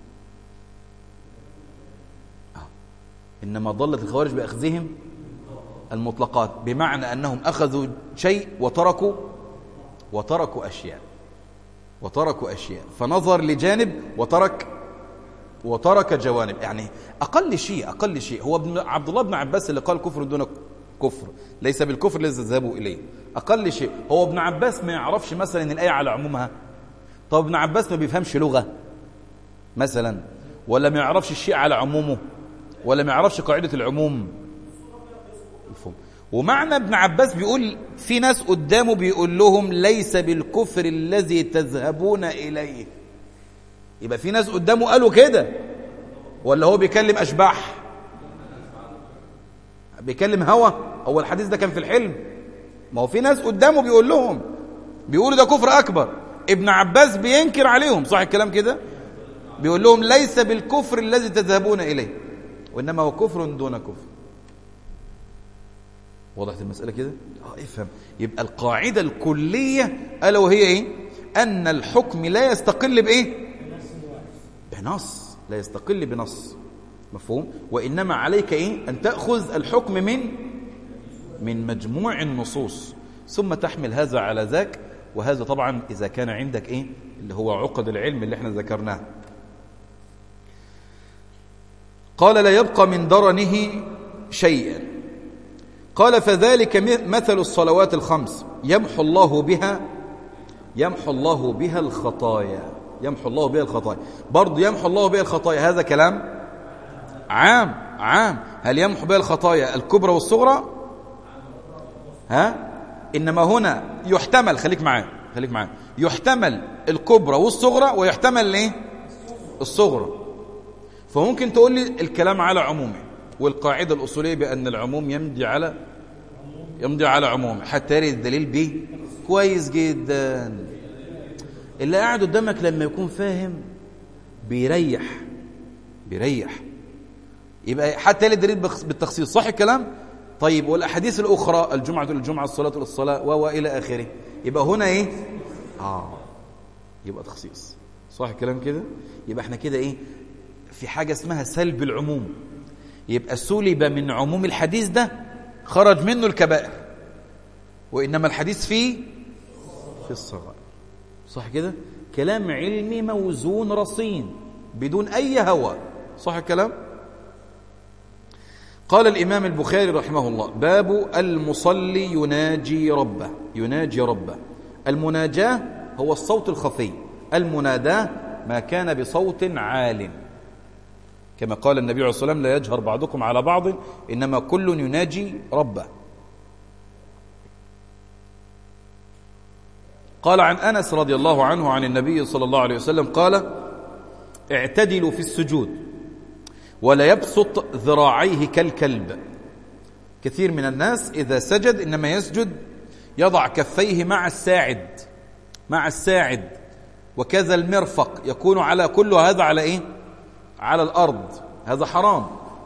إنما ضلت الخوارج بأخذهم المطلقات، بمعنى أنهم أخذوا شيء وتركوا وتركوا أشياء وتركوا أشياء فنظر لجانب وترك وترك جوانب. يعني أقل شيء أقل شيء هو ابن عبد الله بن عباس اللي قال كفر دون كفر ليس بالكفر الذي ذهبوا إليه. أقل شيء هو ابن عباس ما يعرفش مثلا إن الآية على عمومها. طب ابن عباس ما بيفهمش لغة مثلا، ولا ما يعرفش الشيء على عمومه، ولا ما يعرفش قاعدة العموم. الفهم. ومعنى ابن عباس بيقول في ناس قدامه بيقول لهم ليس بالكفر الذي تذهبون إليه، يبقى في ناس قدامه قالوا كده، ولا هو بيكلم أشباح؟ بيكلم هوى؟ أول الحديث ده كان في الحلم. ما هو في ناس قدامه بيقول لهم، بيقولوا ده كفر أكبر، ابن عباس بينكر عليهم، صح الكلام كده؟ بيقول لهم ليس بالكفر الذي تذهبون إليه، وإنما هو كفر دون كفر. وضحت المسألة كده؟ اه افهم. يبقى القاعدة الكلية ألا وهي إيه؟ أن الحكم لا يستقل بإيه؟ بنص، لا يستقل بنص، مفهوم؟ وإنما عليك إيه؟ أن تأخذ الحكم من من مجموع النصوص، ثم تحمل هذا على ذاك. وهذا طبعا إذا كان عندك إيه؟ اللي هو عقد العلم اللي احنا ذكرناه. قال لا يبقى من درنه شيئا. قال فذلك مثل الصلوات الخمس يمحو الله بها يمحو الله بها الخطايا يمحو الله بها الخطايا برضو يمحو الله بها الخطايا. هذا كلام عام عام. هل يمحو بها الخطايا الكبرى والصغرى؟ ها؟ إنما هنا يحتمل، خليك معايا خليك معايا يحتمل الكبرى والصغرى، ويحتمل الايه؟ الصغرى. فممكن تقول لي الكلام على عمومه، والقاعدة الأصولية بأن العموم يمضي على يمضي على عموم حتى يرد الدليل به. كويس جدا. اللي قاعد قدامك لما يكون فاهم بيريح بيريح يبقى حتى يرد الدليل بالتخصيص. صح الكلام؟ طيب والأحاديث الأخرى الجمعة للجمعة الصلاة للصلاة وإلى آخره، يبقى هنا إيه؟ آه يبقى تخصيص. صح الكلام كده؟ يبقى احنا كده إيه؟ في حاجة اسمها سلب العموم، يبقى سلب من عموم الحديث ده، خرج منه الكبائر، وإنما الحديث فيه في الصغائر. صح كده؟ كلام علمي موزون رصين بدون أي هوى. صح الكلام؟ قال الإمام البخاري رحمه الله: باب المصلي يناجي ربه. يناجي ربه. المناجاة هو الصوت الخفي، المناداة ما كان بصوت عال، كما قال النبي عليه الصلاة والسلام: لا يجهر بعضكم على بعض إنما كل يناجي ربه. قال عن أنس رضي الله عنه عن النبي صلى الله عليه وسلم قال: اعتدلوا في السجود ولا يبسط ذراعيه كالكلب. كثير من الناس إذا سجد إنما يسجد يضع كفيه مع الساعد مع الساعد وكذا المرفق، يكون على كل هذا على إيه؟ على الأرض. هذا حرام.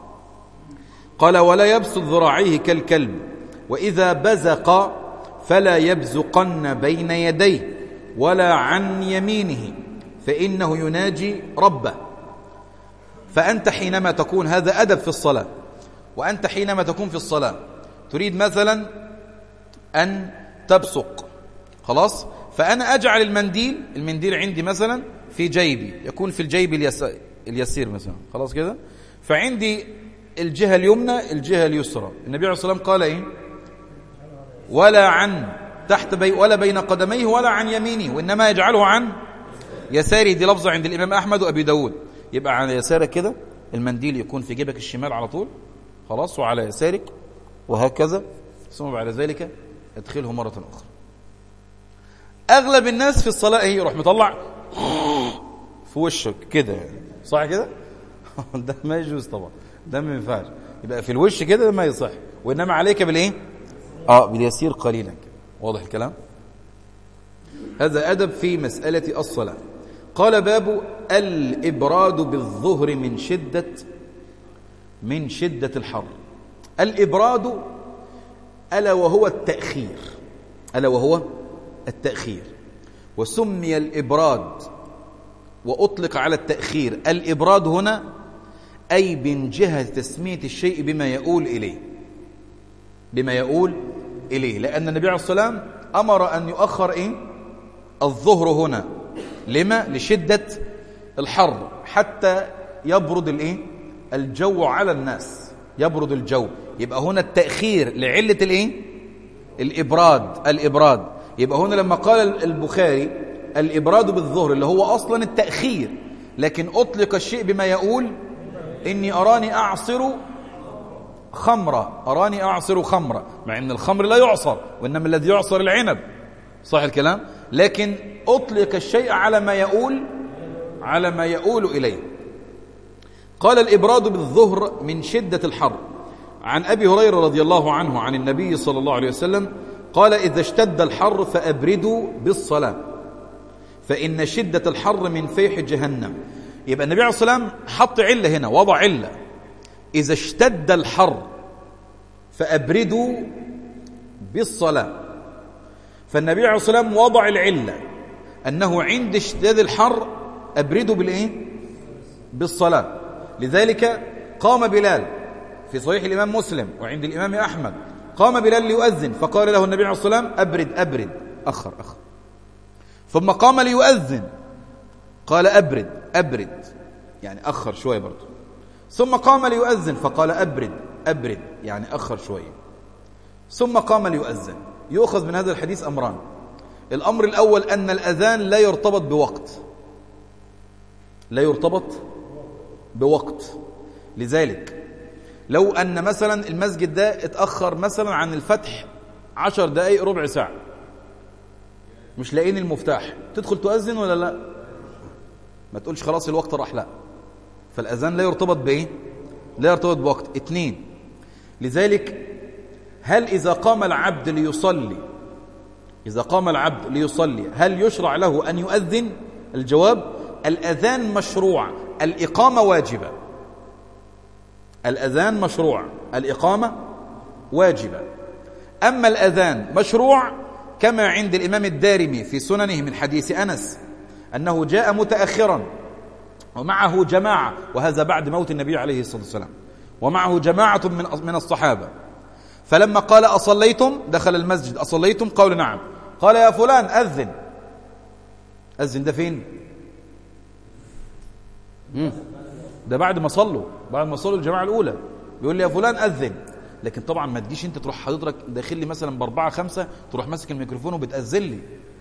قال: ولا يبسط ذراعيه كالكلب، وإذا بزق فلا يبزقن بين يديه ولا عن يمينه فإنه يناجي ربه. فأنت حينما تكون، هذا أدب في الصلاة، وأنت حينما تكون في الصلاة تريد مثلا أن تبصق، خلاص، فأنا أجعل المنديل المنديل عندي مثلا في جيبي، يكون في الجيب اليسير, اليسير مثلا، خلاص كده، فعندي الجهة اليمنى الجهة اليسرى. النبي عليه الصلاة والسلام قال إيه؟ ولا عن تحت بي ولا بين قدميه ولا عن يمينه، وإنما يجعله عن يساره. دي لفظة عند الإمام أحمد وأبي داود. يبقى على يسارك كده المنديل يكون في جيبك الشمال على طول، خلاص، وعلى يسارك وهكذا، ثم بعد ذلك ادخله مرة أخرى. أغلب الناس في الصلاة إيه؟ يروح مطلع في وشك كده، صح كده؟ ده ما يجوز طبعا، ده ما ينفعش. يبقى في الوش كده ما يصح، وإنما عليك بالإيه؟ آه باليسير قليلا كده. واضح الكلام؟ هذا أدب في مسألة الصلاة. قال: باب الإبراد بالظهر من شدة من شدة الحر. الإبراد ألا وهو التأخير ألا وهو التأخير وسمي الإبراد وأطلق على التأخير. الإبراد هنا أي من جهة تسمية الشيء بما يقول إليه بما يقول إليه لأن النبي عليه الصلاة والسلام أمر أن يؤخر إيه؟ الظهر هنا. لما؟ لشدة الحر، حتى يبرد الإيه؟ الجو على الناس، يبرد الجو. يبقى هنا التأخير لعلة الإيه؟ الإبراد الإبراد يبقى هنا لما قال البخاري الإبراد بالظهر اللي هو أصلا التأخير، لكن أطلق الشيء بما يقول: إني أراني أعصر خمرة أراني أعصر خمرة مع أن الخمر لا يعصر، وإنما الذي يعصر العنب. صح الكلام؟ لكن أطلق الشيء على ما يقول على ما يقول إليه. قال: الإبراد بالظهر من شدة الحر. عن أبي هريرة رضي الله عنه عن النبي صلى الله عليه وسلم قال: إذا اشتد الحر فأبردوا بالصلاة فإن شدة الحر من فيح جهنم. يبقى النبي عليه الصلاة والسلام حط علة هنا، وضع علة: إذا اشتد الحر فأبردوا بالصلاة. فالنبي عليه الصلاة والسلام وضع العلة أنه عند اشتداد الحر أبردوا بالإيه؟ بالصلاة. لذلك قام بلال في صحيح الإمام مسلم وعند الإمام أحمد، قام بلال ليؤذن فقال له النبي عليه الصلاة والسلام: أبرد أبرد أخر أخر. ثم قام ليؤذن قال: أبرد أبرد، يعني أخر شوية برضه. ثم قام ليؤذن فقال: أبرد أبرد، يعني أخر شوية. ثم قام ليؤذن. يؤخذ من هذا الحديث أمران. الأمر الأول أن الأذان لا يرتبط بوقت لا يرتبط بوقت لذلك لو أن مثلا المسجد ده اتأخر مثلا عن الفتح عشر دقائق ربع ساعة، مش لاقين المفتاح، تدخل تؤذن ولا لا؟ ما تقولش خلاص الوقت راح، لا. فالأذان لا يرتبط بإيه؟ لا يرتبط بوقت. اثنين، لذلك هل إذا قام العبد ليصلي إذا قام العبد ليصلي هل يشرع له أن يؤذن؟ الجواب: الأذان مشروع، الإقامة واجبة. الأذان مشروع، الإقامة واجبة. أما الأذان مشروع كما عند الإمام الدارمي في سننه من حديث أنس أنه جاء متأخرا ومعه جماعة، وهذا بعد موت النبي عليه الصلاة والسلام، ومعه جماعة من من الصحابة، فلما قال: أصليتم؟ دخل المسجد: أصليتم؟ قالوا: نعم. قال: يا فلان أذن. أذن ده فين؟ مم. ده بعد ما صلوا بعد ما صلوا الجماعة الأولى، بيقول لي: يا فلان أذن. لكن طبعا ما تجيش انت تروح حضرتك داخل لي مثلا باربعة خمسة تروح ماسك الميكروفون وبتأذن لي.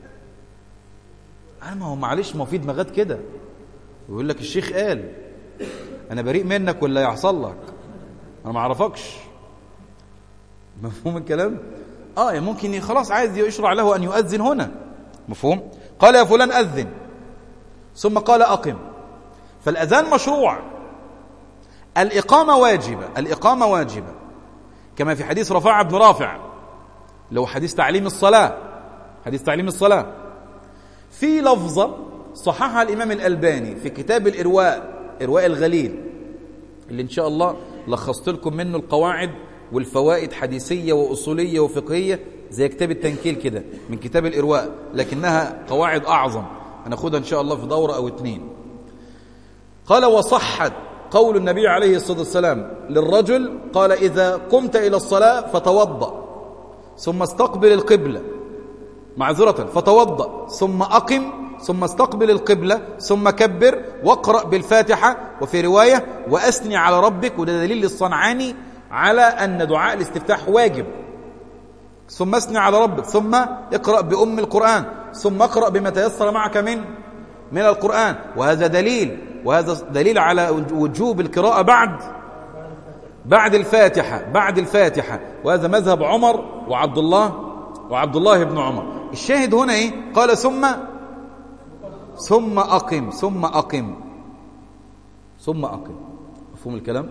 أنا ما هو معلش، ما في دماغات كده، ويقول لك الشيخ قال أنا بريء منك ولا يحصل لك، أنا ما أعرفكش. مفهوم الكلام؟ آه ممكن خلاص عايز يشرع له أن يؤذن هنا. مفهوم؟ قال: يا فلان أذن، ثم قال: أقم. فالأذان مشروع، الإقامة واجبة. الإقامة واجبة كما في حديث رفاعة بن رافع، لو حديث تعليم الصلاة حديث تعليم الصلاة في لفظة صححها الإمام الألباني في كتاب الإرواء إرواء الغليل، اللي إن شاء الله لخصت لكم منه القواعد والفوائد حديثية وأصولية وفقهية زي كتاب التنكيل كده من كتاب الإرواء، لكنها قواعد أعظم هناخدها إن شاء الله في دورة أو اتنين. قال: وصحت قول النبي عليه الصلاة والسلام للرجل، قال: إذا قمت إلى الصلاة فتوضأ ثم استقبل القبلة، معذرة فتوضأ ثم أقم ثم استقبل القبلة ثم كبر واقرأ بالفاتحة، وفي رواية: وأثني على ربك. وده دليل للصنعاني على أن دعاء الاستفتاح واجب. ثم أثني على ربك، ثم اقرأ بأم القرآن، ثم اقرأ بما تيسر معك من من القرآن. وهذا دليل وهذا دليل على وجوب القراءة بعد بعد الفاتحة بعد الفاتحة وهذا مذهب عمر وعبد الله وعبد الله بن عمر. الشاهد هنا إيه؟ قال: ثم ثم أقم ثم أقم ثم أقم. مفهوم الكلام؟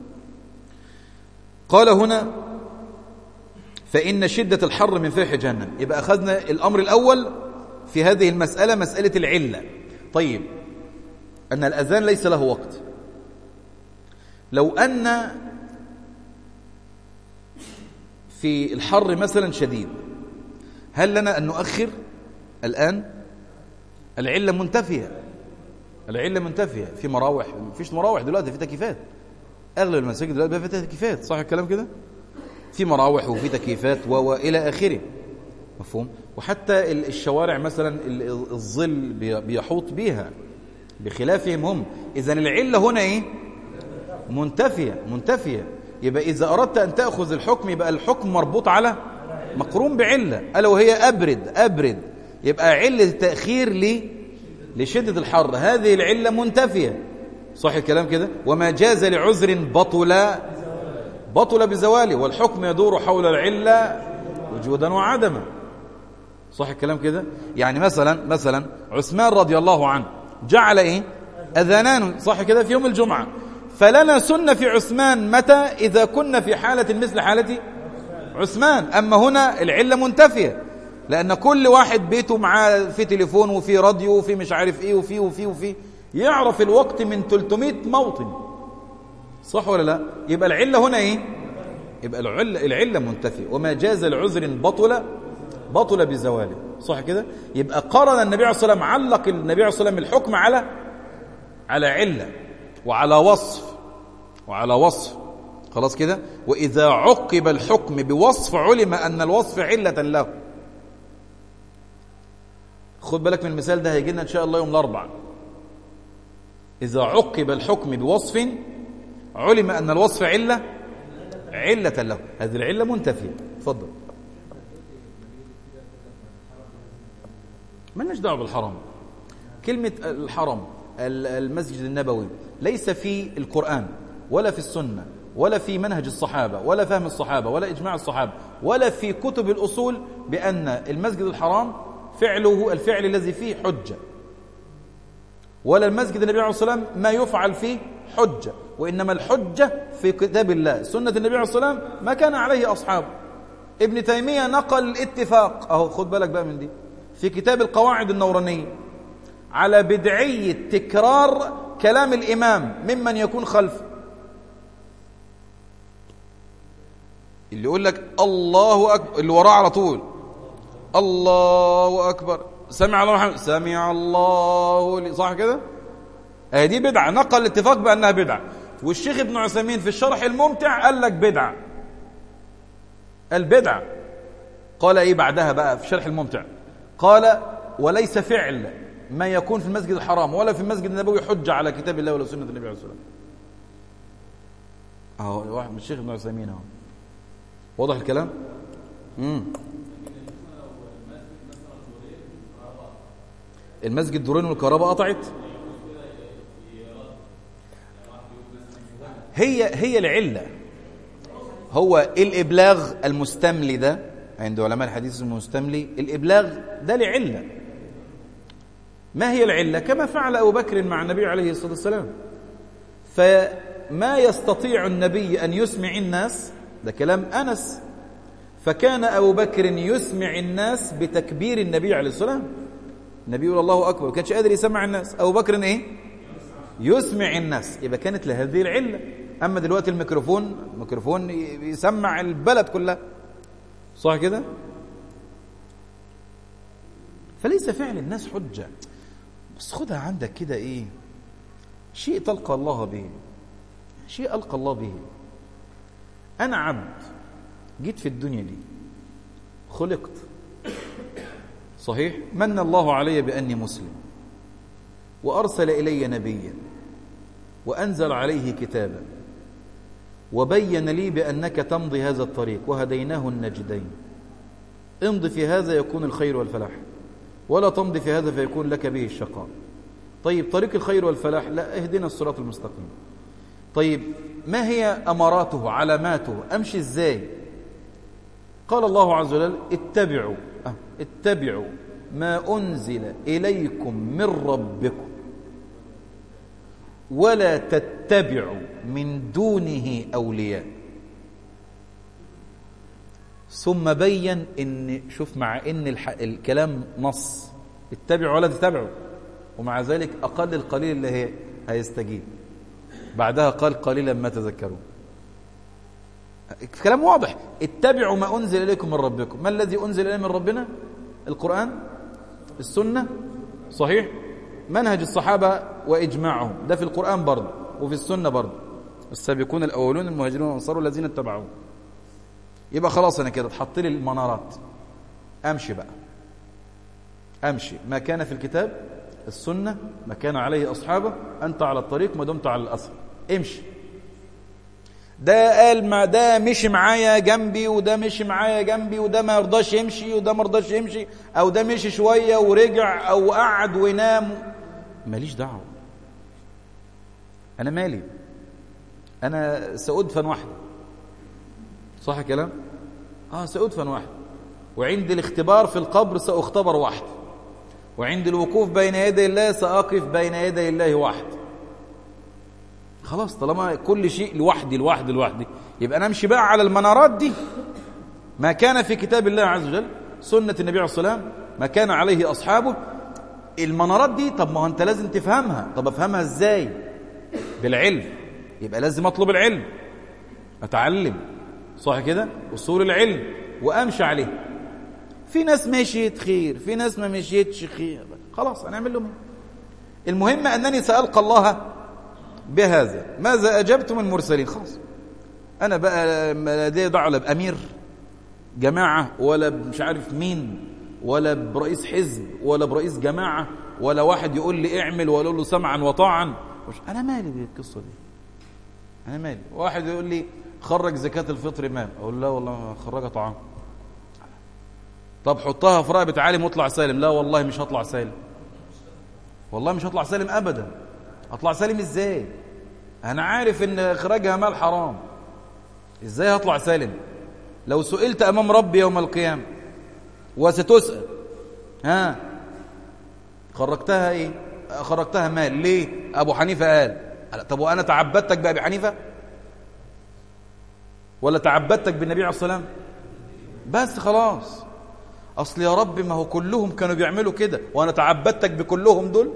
قال هنا: فإن شدة الحر من فيح جهنم. يبقى أخذنا الأمر الأول في هذه المسألة، مسألة العلة. طيب، أن الأذان ليس له وقت. لو أن في الحر مثلا شديد، هل لنا أن نؤخر الآن؟ العلة منتفية العلة منتفية في مراوح، فيش مراوح دلوقتي، في تكييفات. أغلب المساجد دلوقتي فيها تكييفات، صح الكلام كده؟ في مراوح وفي تكييفات وإلى آخره. مفهوم؟ وحتى الشوارع مثلا الظل بيحوط بيها بخلافهم هم. إذن العلة هنا إيه؟ منتفية منتفية. يبقى إذا أردت أن تأخذ الحكم يبقى الحكم مربوط على مقرون بعلة، ألا وهي أبرد أبرد. يبقى علة التأخير لي لشدة الحر، هذه العلة منتفية، صح الكلام كده؟ وما جاز لعذر بطل بطل بزواله، والحكم يدور حول العلة وجودا وعدما، صح الكلام كده؟ يعني مثلا مثلا عثمان رضي الله عنه جعل ايه؟ اذانان، صح كده، في يوم الجمعة. فلنا سنة في عثمان متى؟ إذا كنا في حالة مثل حالة عثمان. أما هنا العلة منتفية، لأن كل واحد بيته معاه في تليفون وفي راديو وفي مش عارف ايه وفي وفي وفي يعرف الوقت من ثلاثمائة موطن، صح ولا لا؟ يبقى العلة هنا ايه؟ يبقى العلة, العلة منتفية. وما جاز العذر بطل بطل بزواله، صح كده؟ يبقى قرن النبي عليه الصلاة والسلام، علق النبي عليه الصلاة والسلام الحكم على على علة وعلى وصف وعلى وصف خلاص كده. وإذا عقب الحكم بوصف علم أن الوصف علة له. خد بالك من المثال ده، هيجي لنا إن شاء الله يوم الأربعاء. إذا عقب الحكم بوصف علم أن الوصف علة علة له، هذه العلة منتفية. اتفضل. ما لناش دعوه بالحرام. كلمة الحرم، المسجد النبوي، ليس في القرآن ولا في السنة ولا في منهج الصحابة ولا فهم الصحابة ولا إجماع الصحابة ولا في كتب الأصول بأن المسجد الحرام فعله الفعل الذي فيه حجة، ولا المسجد النبي عليه الصلاة والسلام ما يفعل فيه حجة، وإنما الحجة في كتاب الله سنة النبي عليه الصلاة والسلام ما كان عليه أصحابه. ابن تيمية نقل الاتفاق، أهو خد بالك بقى من دي، في كتاب القواعد النورانية على بدعية تكرار كلام الإمام ممن يكون خلفه. اللي يقول لك الله أكبر اللي وراه على طول الله أكبر سمع الله محمد سمع الله، صح كده؟ اهي دي بدعة، نقل الاتفاق بأنها بدعة. والشيخ ابن عثيمين في الشرح الممتع قال لك بدعة، البدعة قال ايه بعدها بقى في شرح الممتع؟ قال وليس فعل ما يكون في المسجد الحرام ولا في المسجد النبوي حجة على كتاب الله ولا سنة النبي عليه الصلاة والسلام. اهو واحد من الشيخ ابن عثيمين اهو، واضح الكلام؟ امم المسجد دورين والكهرباء قطعت، هي هي العلة. هو الإبلاغ المستملي ده عند علماء الحديث المستملي، الإبلاغ ده لعلة. ما هي العلة؟ كما فعل أبو بكر مع النبي عليه الصلاة والسلام، فما يستطيع النبي أن يسمع الناس، ده كلام أنس، فكان أبو بكر يسمع الناس بتكبير النبي عليه الصلاة والسلام. النبي يقول الله أكبر، كانش قادر يسمع الناس، أبو بكر إيه؟ يسمع الناس، يبقى كانت لهذه العلة. أما دلوقتي الميكروفون الميكروفون يسمع البلد كلها، صح كده؟ فليس فعل الناس حجة، بس خدها عندك كده إيه؟ شيء تلقى الله به، شيء ألقى الله به. أنا عبد جيت في الدنيا دي، خلقت صحيح، من الله علي بأني مسلم، وأرسل إلي نبيا، وأنزل عليه كتابا، وبين لي بأنك تمضي هذا الطريق وهديناه النجدين، امضي في هذا يكون الخير والفلاح، ولا تمضي في هذا فيكون لك به الشقاء. طيب طريق الخير والفلاح، لا اهدنا الصراط المستقيم. طيب ما هي أماراته علاماته، أمشي إزاي؟ قال الله عز وجل اتبعوا اه اتبعوا ما أنزل إليكم من ربكم ولا تتبعوا من دونه أولياء. ثم بين إن شوف، مع إن الح... الكلام نص اتبعوا ولا تتبعوا، ومع ذلك أقل القليل اللي هي هيستجيب. بعدها قال قليلا ما تذكرون. كلام واضح، اتبعوا ما أنزل إليكم من ربكم. ما الذي أنزل إليه من ربنا؟ القرآن، السنة، صحيح، منهج الصحابة وإجماعهم، ده في القرآن برضه وفي السنة برضه، السابقون الأولون المهاجرون والأنصار الذين اتبعوهم. يبقى خلاص أنا كده اتحط لي المنارات، أمشي بقى، أمشي ما كان في الكتاب، السنة، ما كان عليه أصحابه، أنت على الطريق ما دمت على الأثر، امشي. ده قال ما ده مشي معايا جنبي، وده مشي معايا جنبي، وده ما يرضاش يمشي، وده ما رضاش يمشي، او ده مشي شويه ورجع، او قعد ونام، ماليش دعوه. انا مالي، انا سأدفن وحدي، صح كلام؟ اه سأدفن وحدي، وعند الاختبار في القبر سأختبر وحدي، وعند الوقوف بين يدي الله سأقف بين يدي الله وحدي. خلاص، طالما كل شيء لوحدي لوحدي لوحدي، يبقى انا امشي بقى على المنارات دي، ما كان في كتاب الله عز وجل، سنة النبي عليه الصلاة والسلام، ما كان عليه أصحابه. المنارات دي طب ما هو انت لازم تفهمها. طب افهمها ازاي؟ بالعلم. يبقى لازم اطلب العلم، اتعلم، صح كده، اصول العلم، وامشي عليه. في ناس مشيت خير، في ناس ما مشيتش خير، خلاص هنعمل لهم. المهم انني سألقى الله بهذا. ماذا أجبتم المرسلين؟ خلاص أنا بقى لا دعوة لا بأمير جماعة، ولا مش عارف مين، ولا برئيس حزب، ولا برئيس جماعة، ولا واحد يقول لي اعمل ولا أقول له سمعا وطاعا. أنا مالي بالقصة دي، أنا مالي. واحد يقول لي خرج زكاة الفطر مال، أقول لا والله خرجها طعام. طب حطها في رقبة عالم واطلع سالم، لا والله مش هطلع سالم، والله مش هطلع سالم أبدا. أطلع سالم إزاي؟ أنا عارف إن إخراجها مال حرام، إزاي هطلع سالم؟ لو سئلت أمام ربي يوم القيامة وستسأل، ها خرجتها إيه؟ خرجتها مال ليه؟ أبو حنيفة قال طب وأنا تعبدتك بأبي حنيفة ولا تعبدتك بالنبي عليه الصلاة والسلام؟ بس خلاص. أصل يا رب ما هو كلهم كانوا بيعملوا كده وأنا تعبدتك بكلهم دول.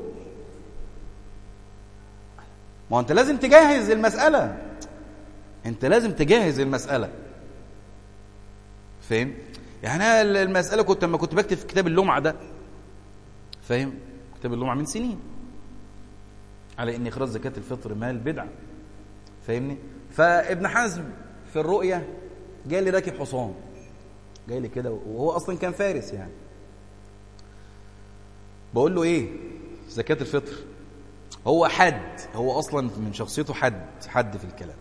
ما هو أنت لازم تجهز المسألة، أنت لازم تجهز المسألة. فاهم؟ يعني أنا المسألة كنت لما كنت بكتب في كتاب اللمعة ده، فاهم؟ كتاب اللمعة من سنين على إن إخراج زكاة الفطر مال بدعة، فاهمني؟ فابن حزم في الرؤية جاي لي راكب حصان، جاي لي كده وهو أصلا كان فارس يعني. بقول له إيه زكاة الفطر؟ هو حد، هو أصلا من شخصيته حد حد في الكلام.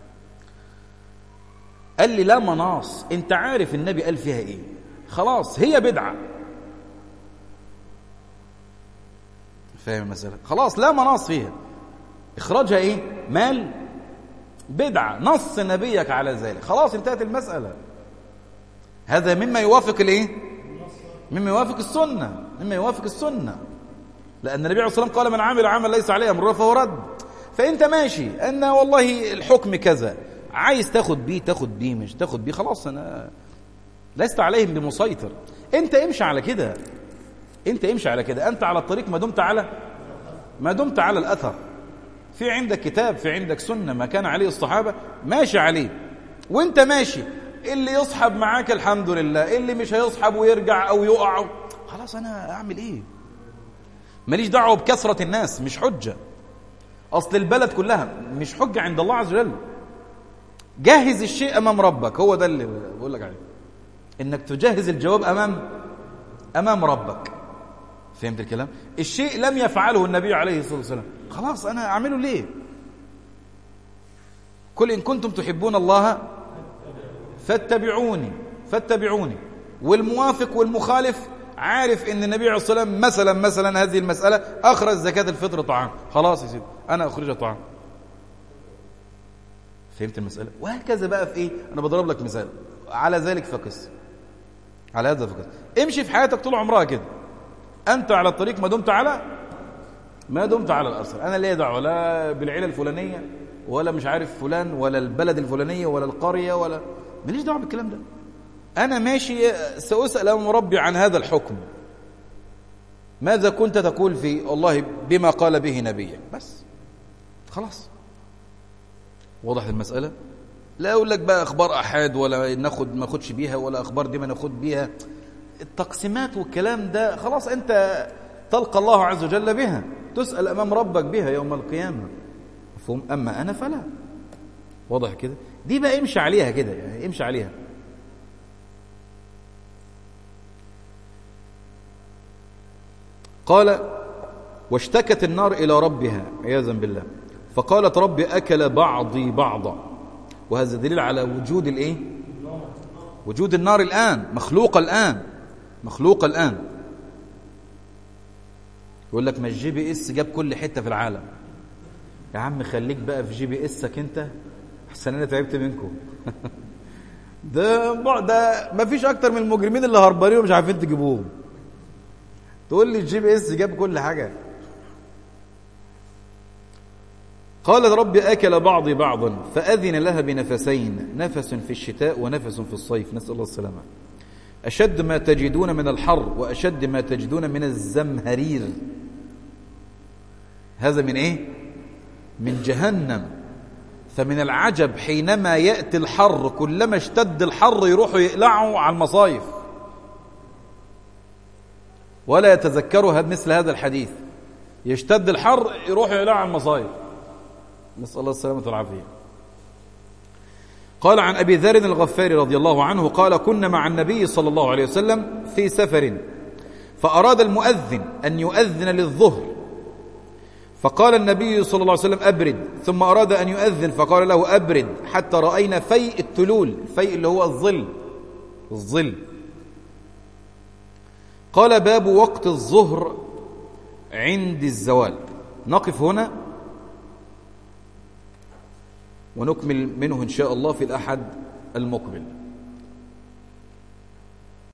قال لي لا مناص، أنت عارف النبي قال فيها إيه، خلاص هي بدعة. فاهم المسألة؟ خلاص لا مناص فيها، إخراجها إيه؟ مال بدعة، نص نبيك على ذلك، خلاص انتهت المسألة. هذا مما يوافق الإيه؟ مما يوافق السنة، مما يوافق السنة، لأن النبي عليه الصلاة والسلام قال من عمل عمل ليس عليه أمرنا فهو رد. فأنت ماشي أن والله الحكم كذا، عايز تاخد بيه تاخد بيه، مش تاخد بيه خلاص أنا لست عليهم بمسيطر. أنت امشي على كده، أنت امشي على كده، أنت على الطريق ما دمت على ما دمت على الأثر. في عندك كتاب، في عندك سنة ما كان عليه الصحابة ماشي عليه وانت ماشي. اللي يصحب معاك الحمد لله، اللي مش هيصحب ويرجع أو يقع خلاص أنا أعمل إيه؟ ماليش دعوة بكثرة الناس، مش حجة. أصل البلد كلها مش حجة عند الله عز وجل. جهز الشيء أمام ربك، هو ده اللي بقول لك عليه، إنك تجهز الجواب أمام أمام ربك. فهمت الكلام؟ الشيء لم يفعله النبي عليه الصلاة والسلام، خلاص أنا أعمله ليه؟ قل إن كنتم تحبون الله فاتبعوني فاتبعوني. والموافق والمخالف عارف ان النبي عليه الصلاة والسلام مثلا مثلا هذه المسألة أخرج زكاة الفطر طعام، خلاص يا سيدي أنا أخرج طعام. فهمت المسألة؟ وهكذا بقى في إيه؟ أنا بضرب لك مثال على ذلك فقس، على هذا فقس. امشي في حياتك طول عمرها كده، أنت على الطريق ما دمت على ما دمت على الأثر. أنا ليه دعوة لا بالعيلة الفلانية ولا مش عارف فلان ولا البلد الفلانية ولا القرية، ولا ماليش دعوة بالكلام ده. أنا ماشي سأسأل أمام ربي عن هذا الحكم، ماذا كنت تقول في الله بما قال به نبيك؟ بس خلاص. واضح المسألة؟ لا أقول لك بقى أخبار أحد ولا ناخد ما ناخدش بيها، ولا أخبار دي ما ناخد بيها. التقسيمات والكلام ده خلاص أنت تلقى الله عز وجل بها، تسأل أمام ربك بها يوم القيامة. مفهوم؟ أما أنا فلا. واضح كده؟ دي بقى امشي عليها كده، يعني امشي عليها. قال واشتكت النار إلى ربها عياذا بالله فقالت ربي أكل بعضي بعضا. وهذا دليل على وجود الايه؟ وجود النار الآن، مخلوقة الآن، مخلوقة الآن. يقول لك ما الجي بي اس جاب كل حتة في العالم. يا عم خليك بقى في جي بي اسك انت، احسن انا تعبت منكم. ده ده ما فيش اكتر من المجرمين اللي هربانين ومش عارفين تجيبوهم. تقول لي الجي بي اس جاب كل حاجة. قال ربي أكل بعضي بعضا فأذن لها بنفسين، نفس في الشتاء ونفس في الصيف، نسأل الله السلامة. أشد ما تجدون من الحر وأشد ما تجدون من الزمهرير. هذا من إيه؟ من جهنم. فمن العجب حينما يأتي الحر كلما اشتد الحر يروحوا يقلعوا على المصايف ولا يتذكروا مثل هذا الحديث. يشتد الحر يروحوا يقلعوا على المصايف، نسأل الله السلامة والعافية. قال عن أبي ذر الغفاري رضي الله عنه قال كنا مع النبي صلى الله عليه وسلم في سفر فأراد المؤذن أن يؤذن للظهر فقال النبي صلى الله عليه وسلم أبرد، ثم أراد أن يؤذن فقال له أبرد حتى رأينا فيء التلول، الفيء اللي هو الظل، الظل. قال باب وقت الظهر عند الزوال. نقف هنا ونكمل منه إن شاء الله في الأحد المقبل.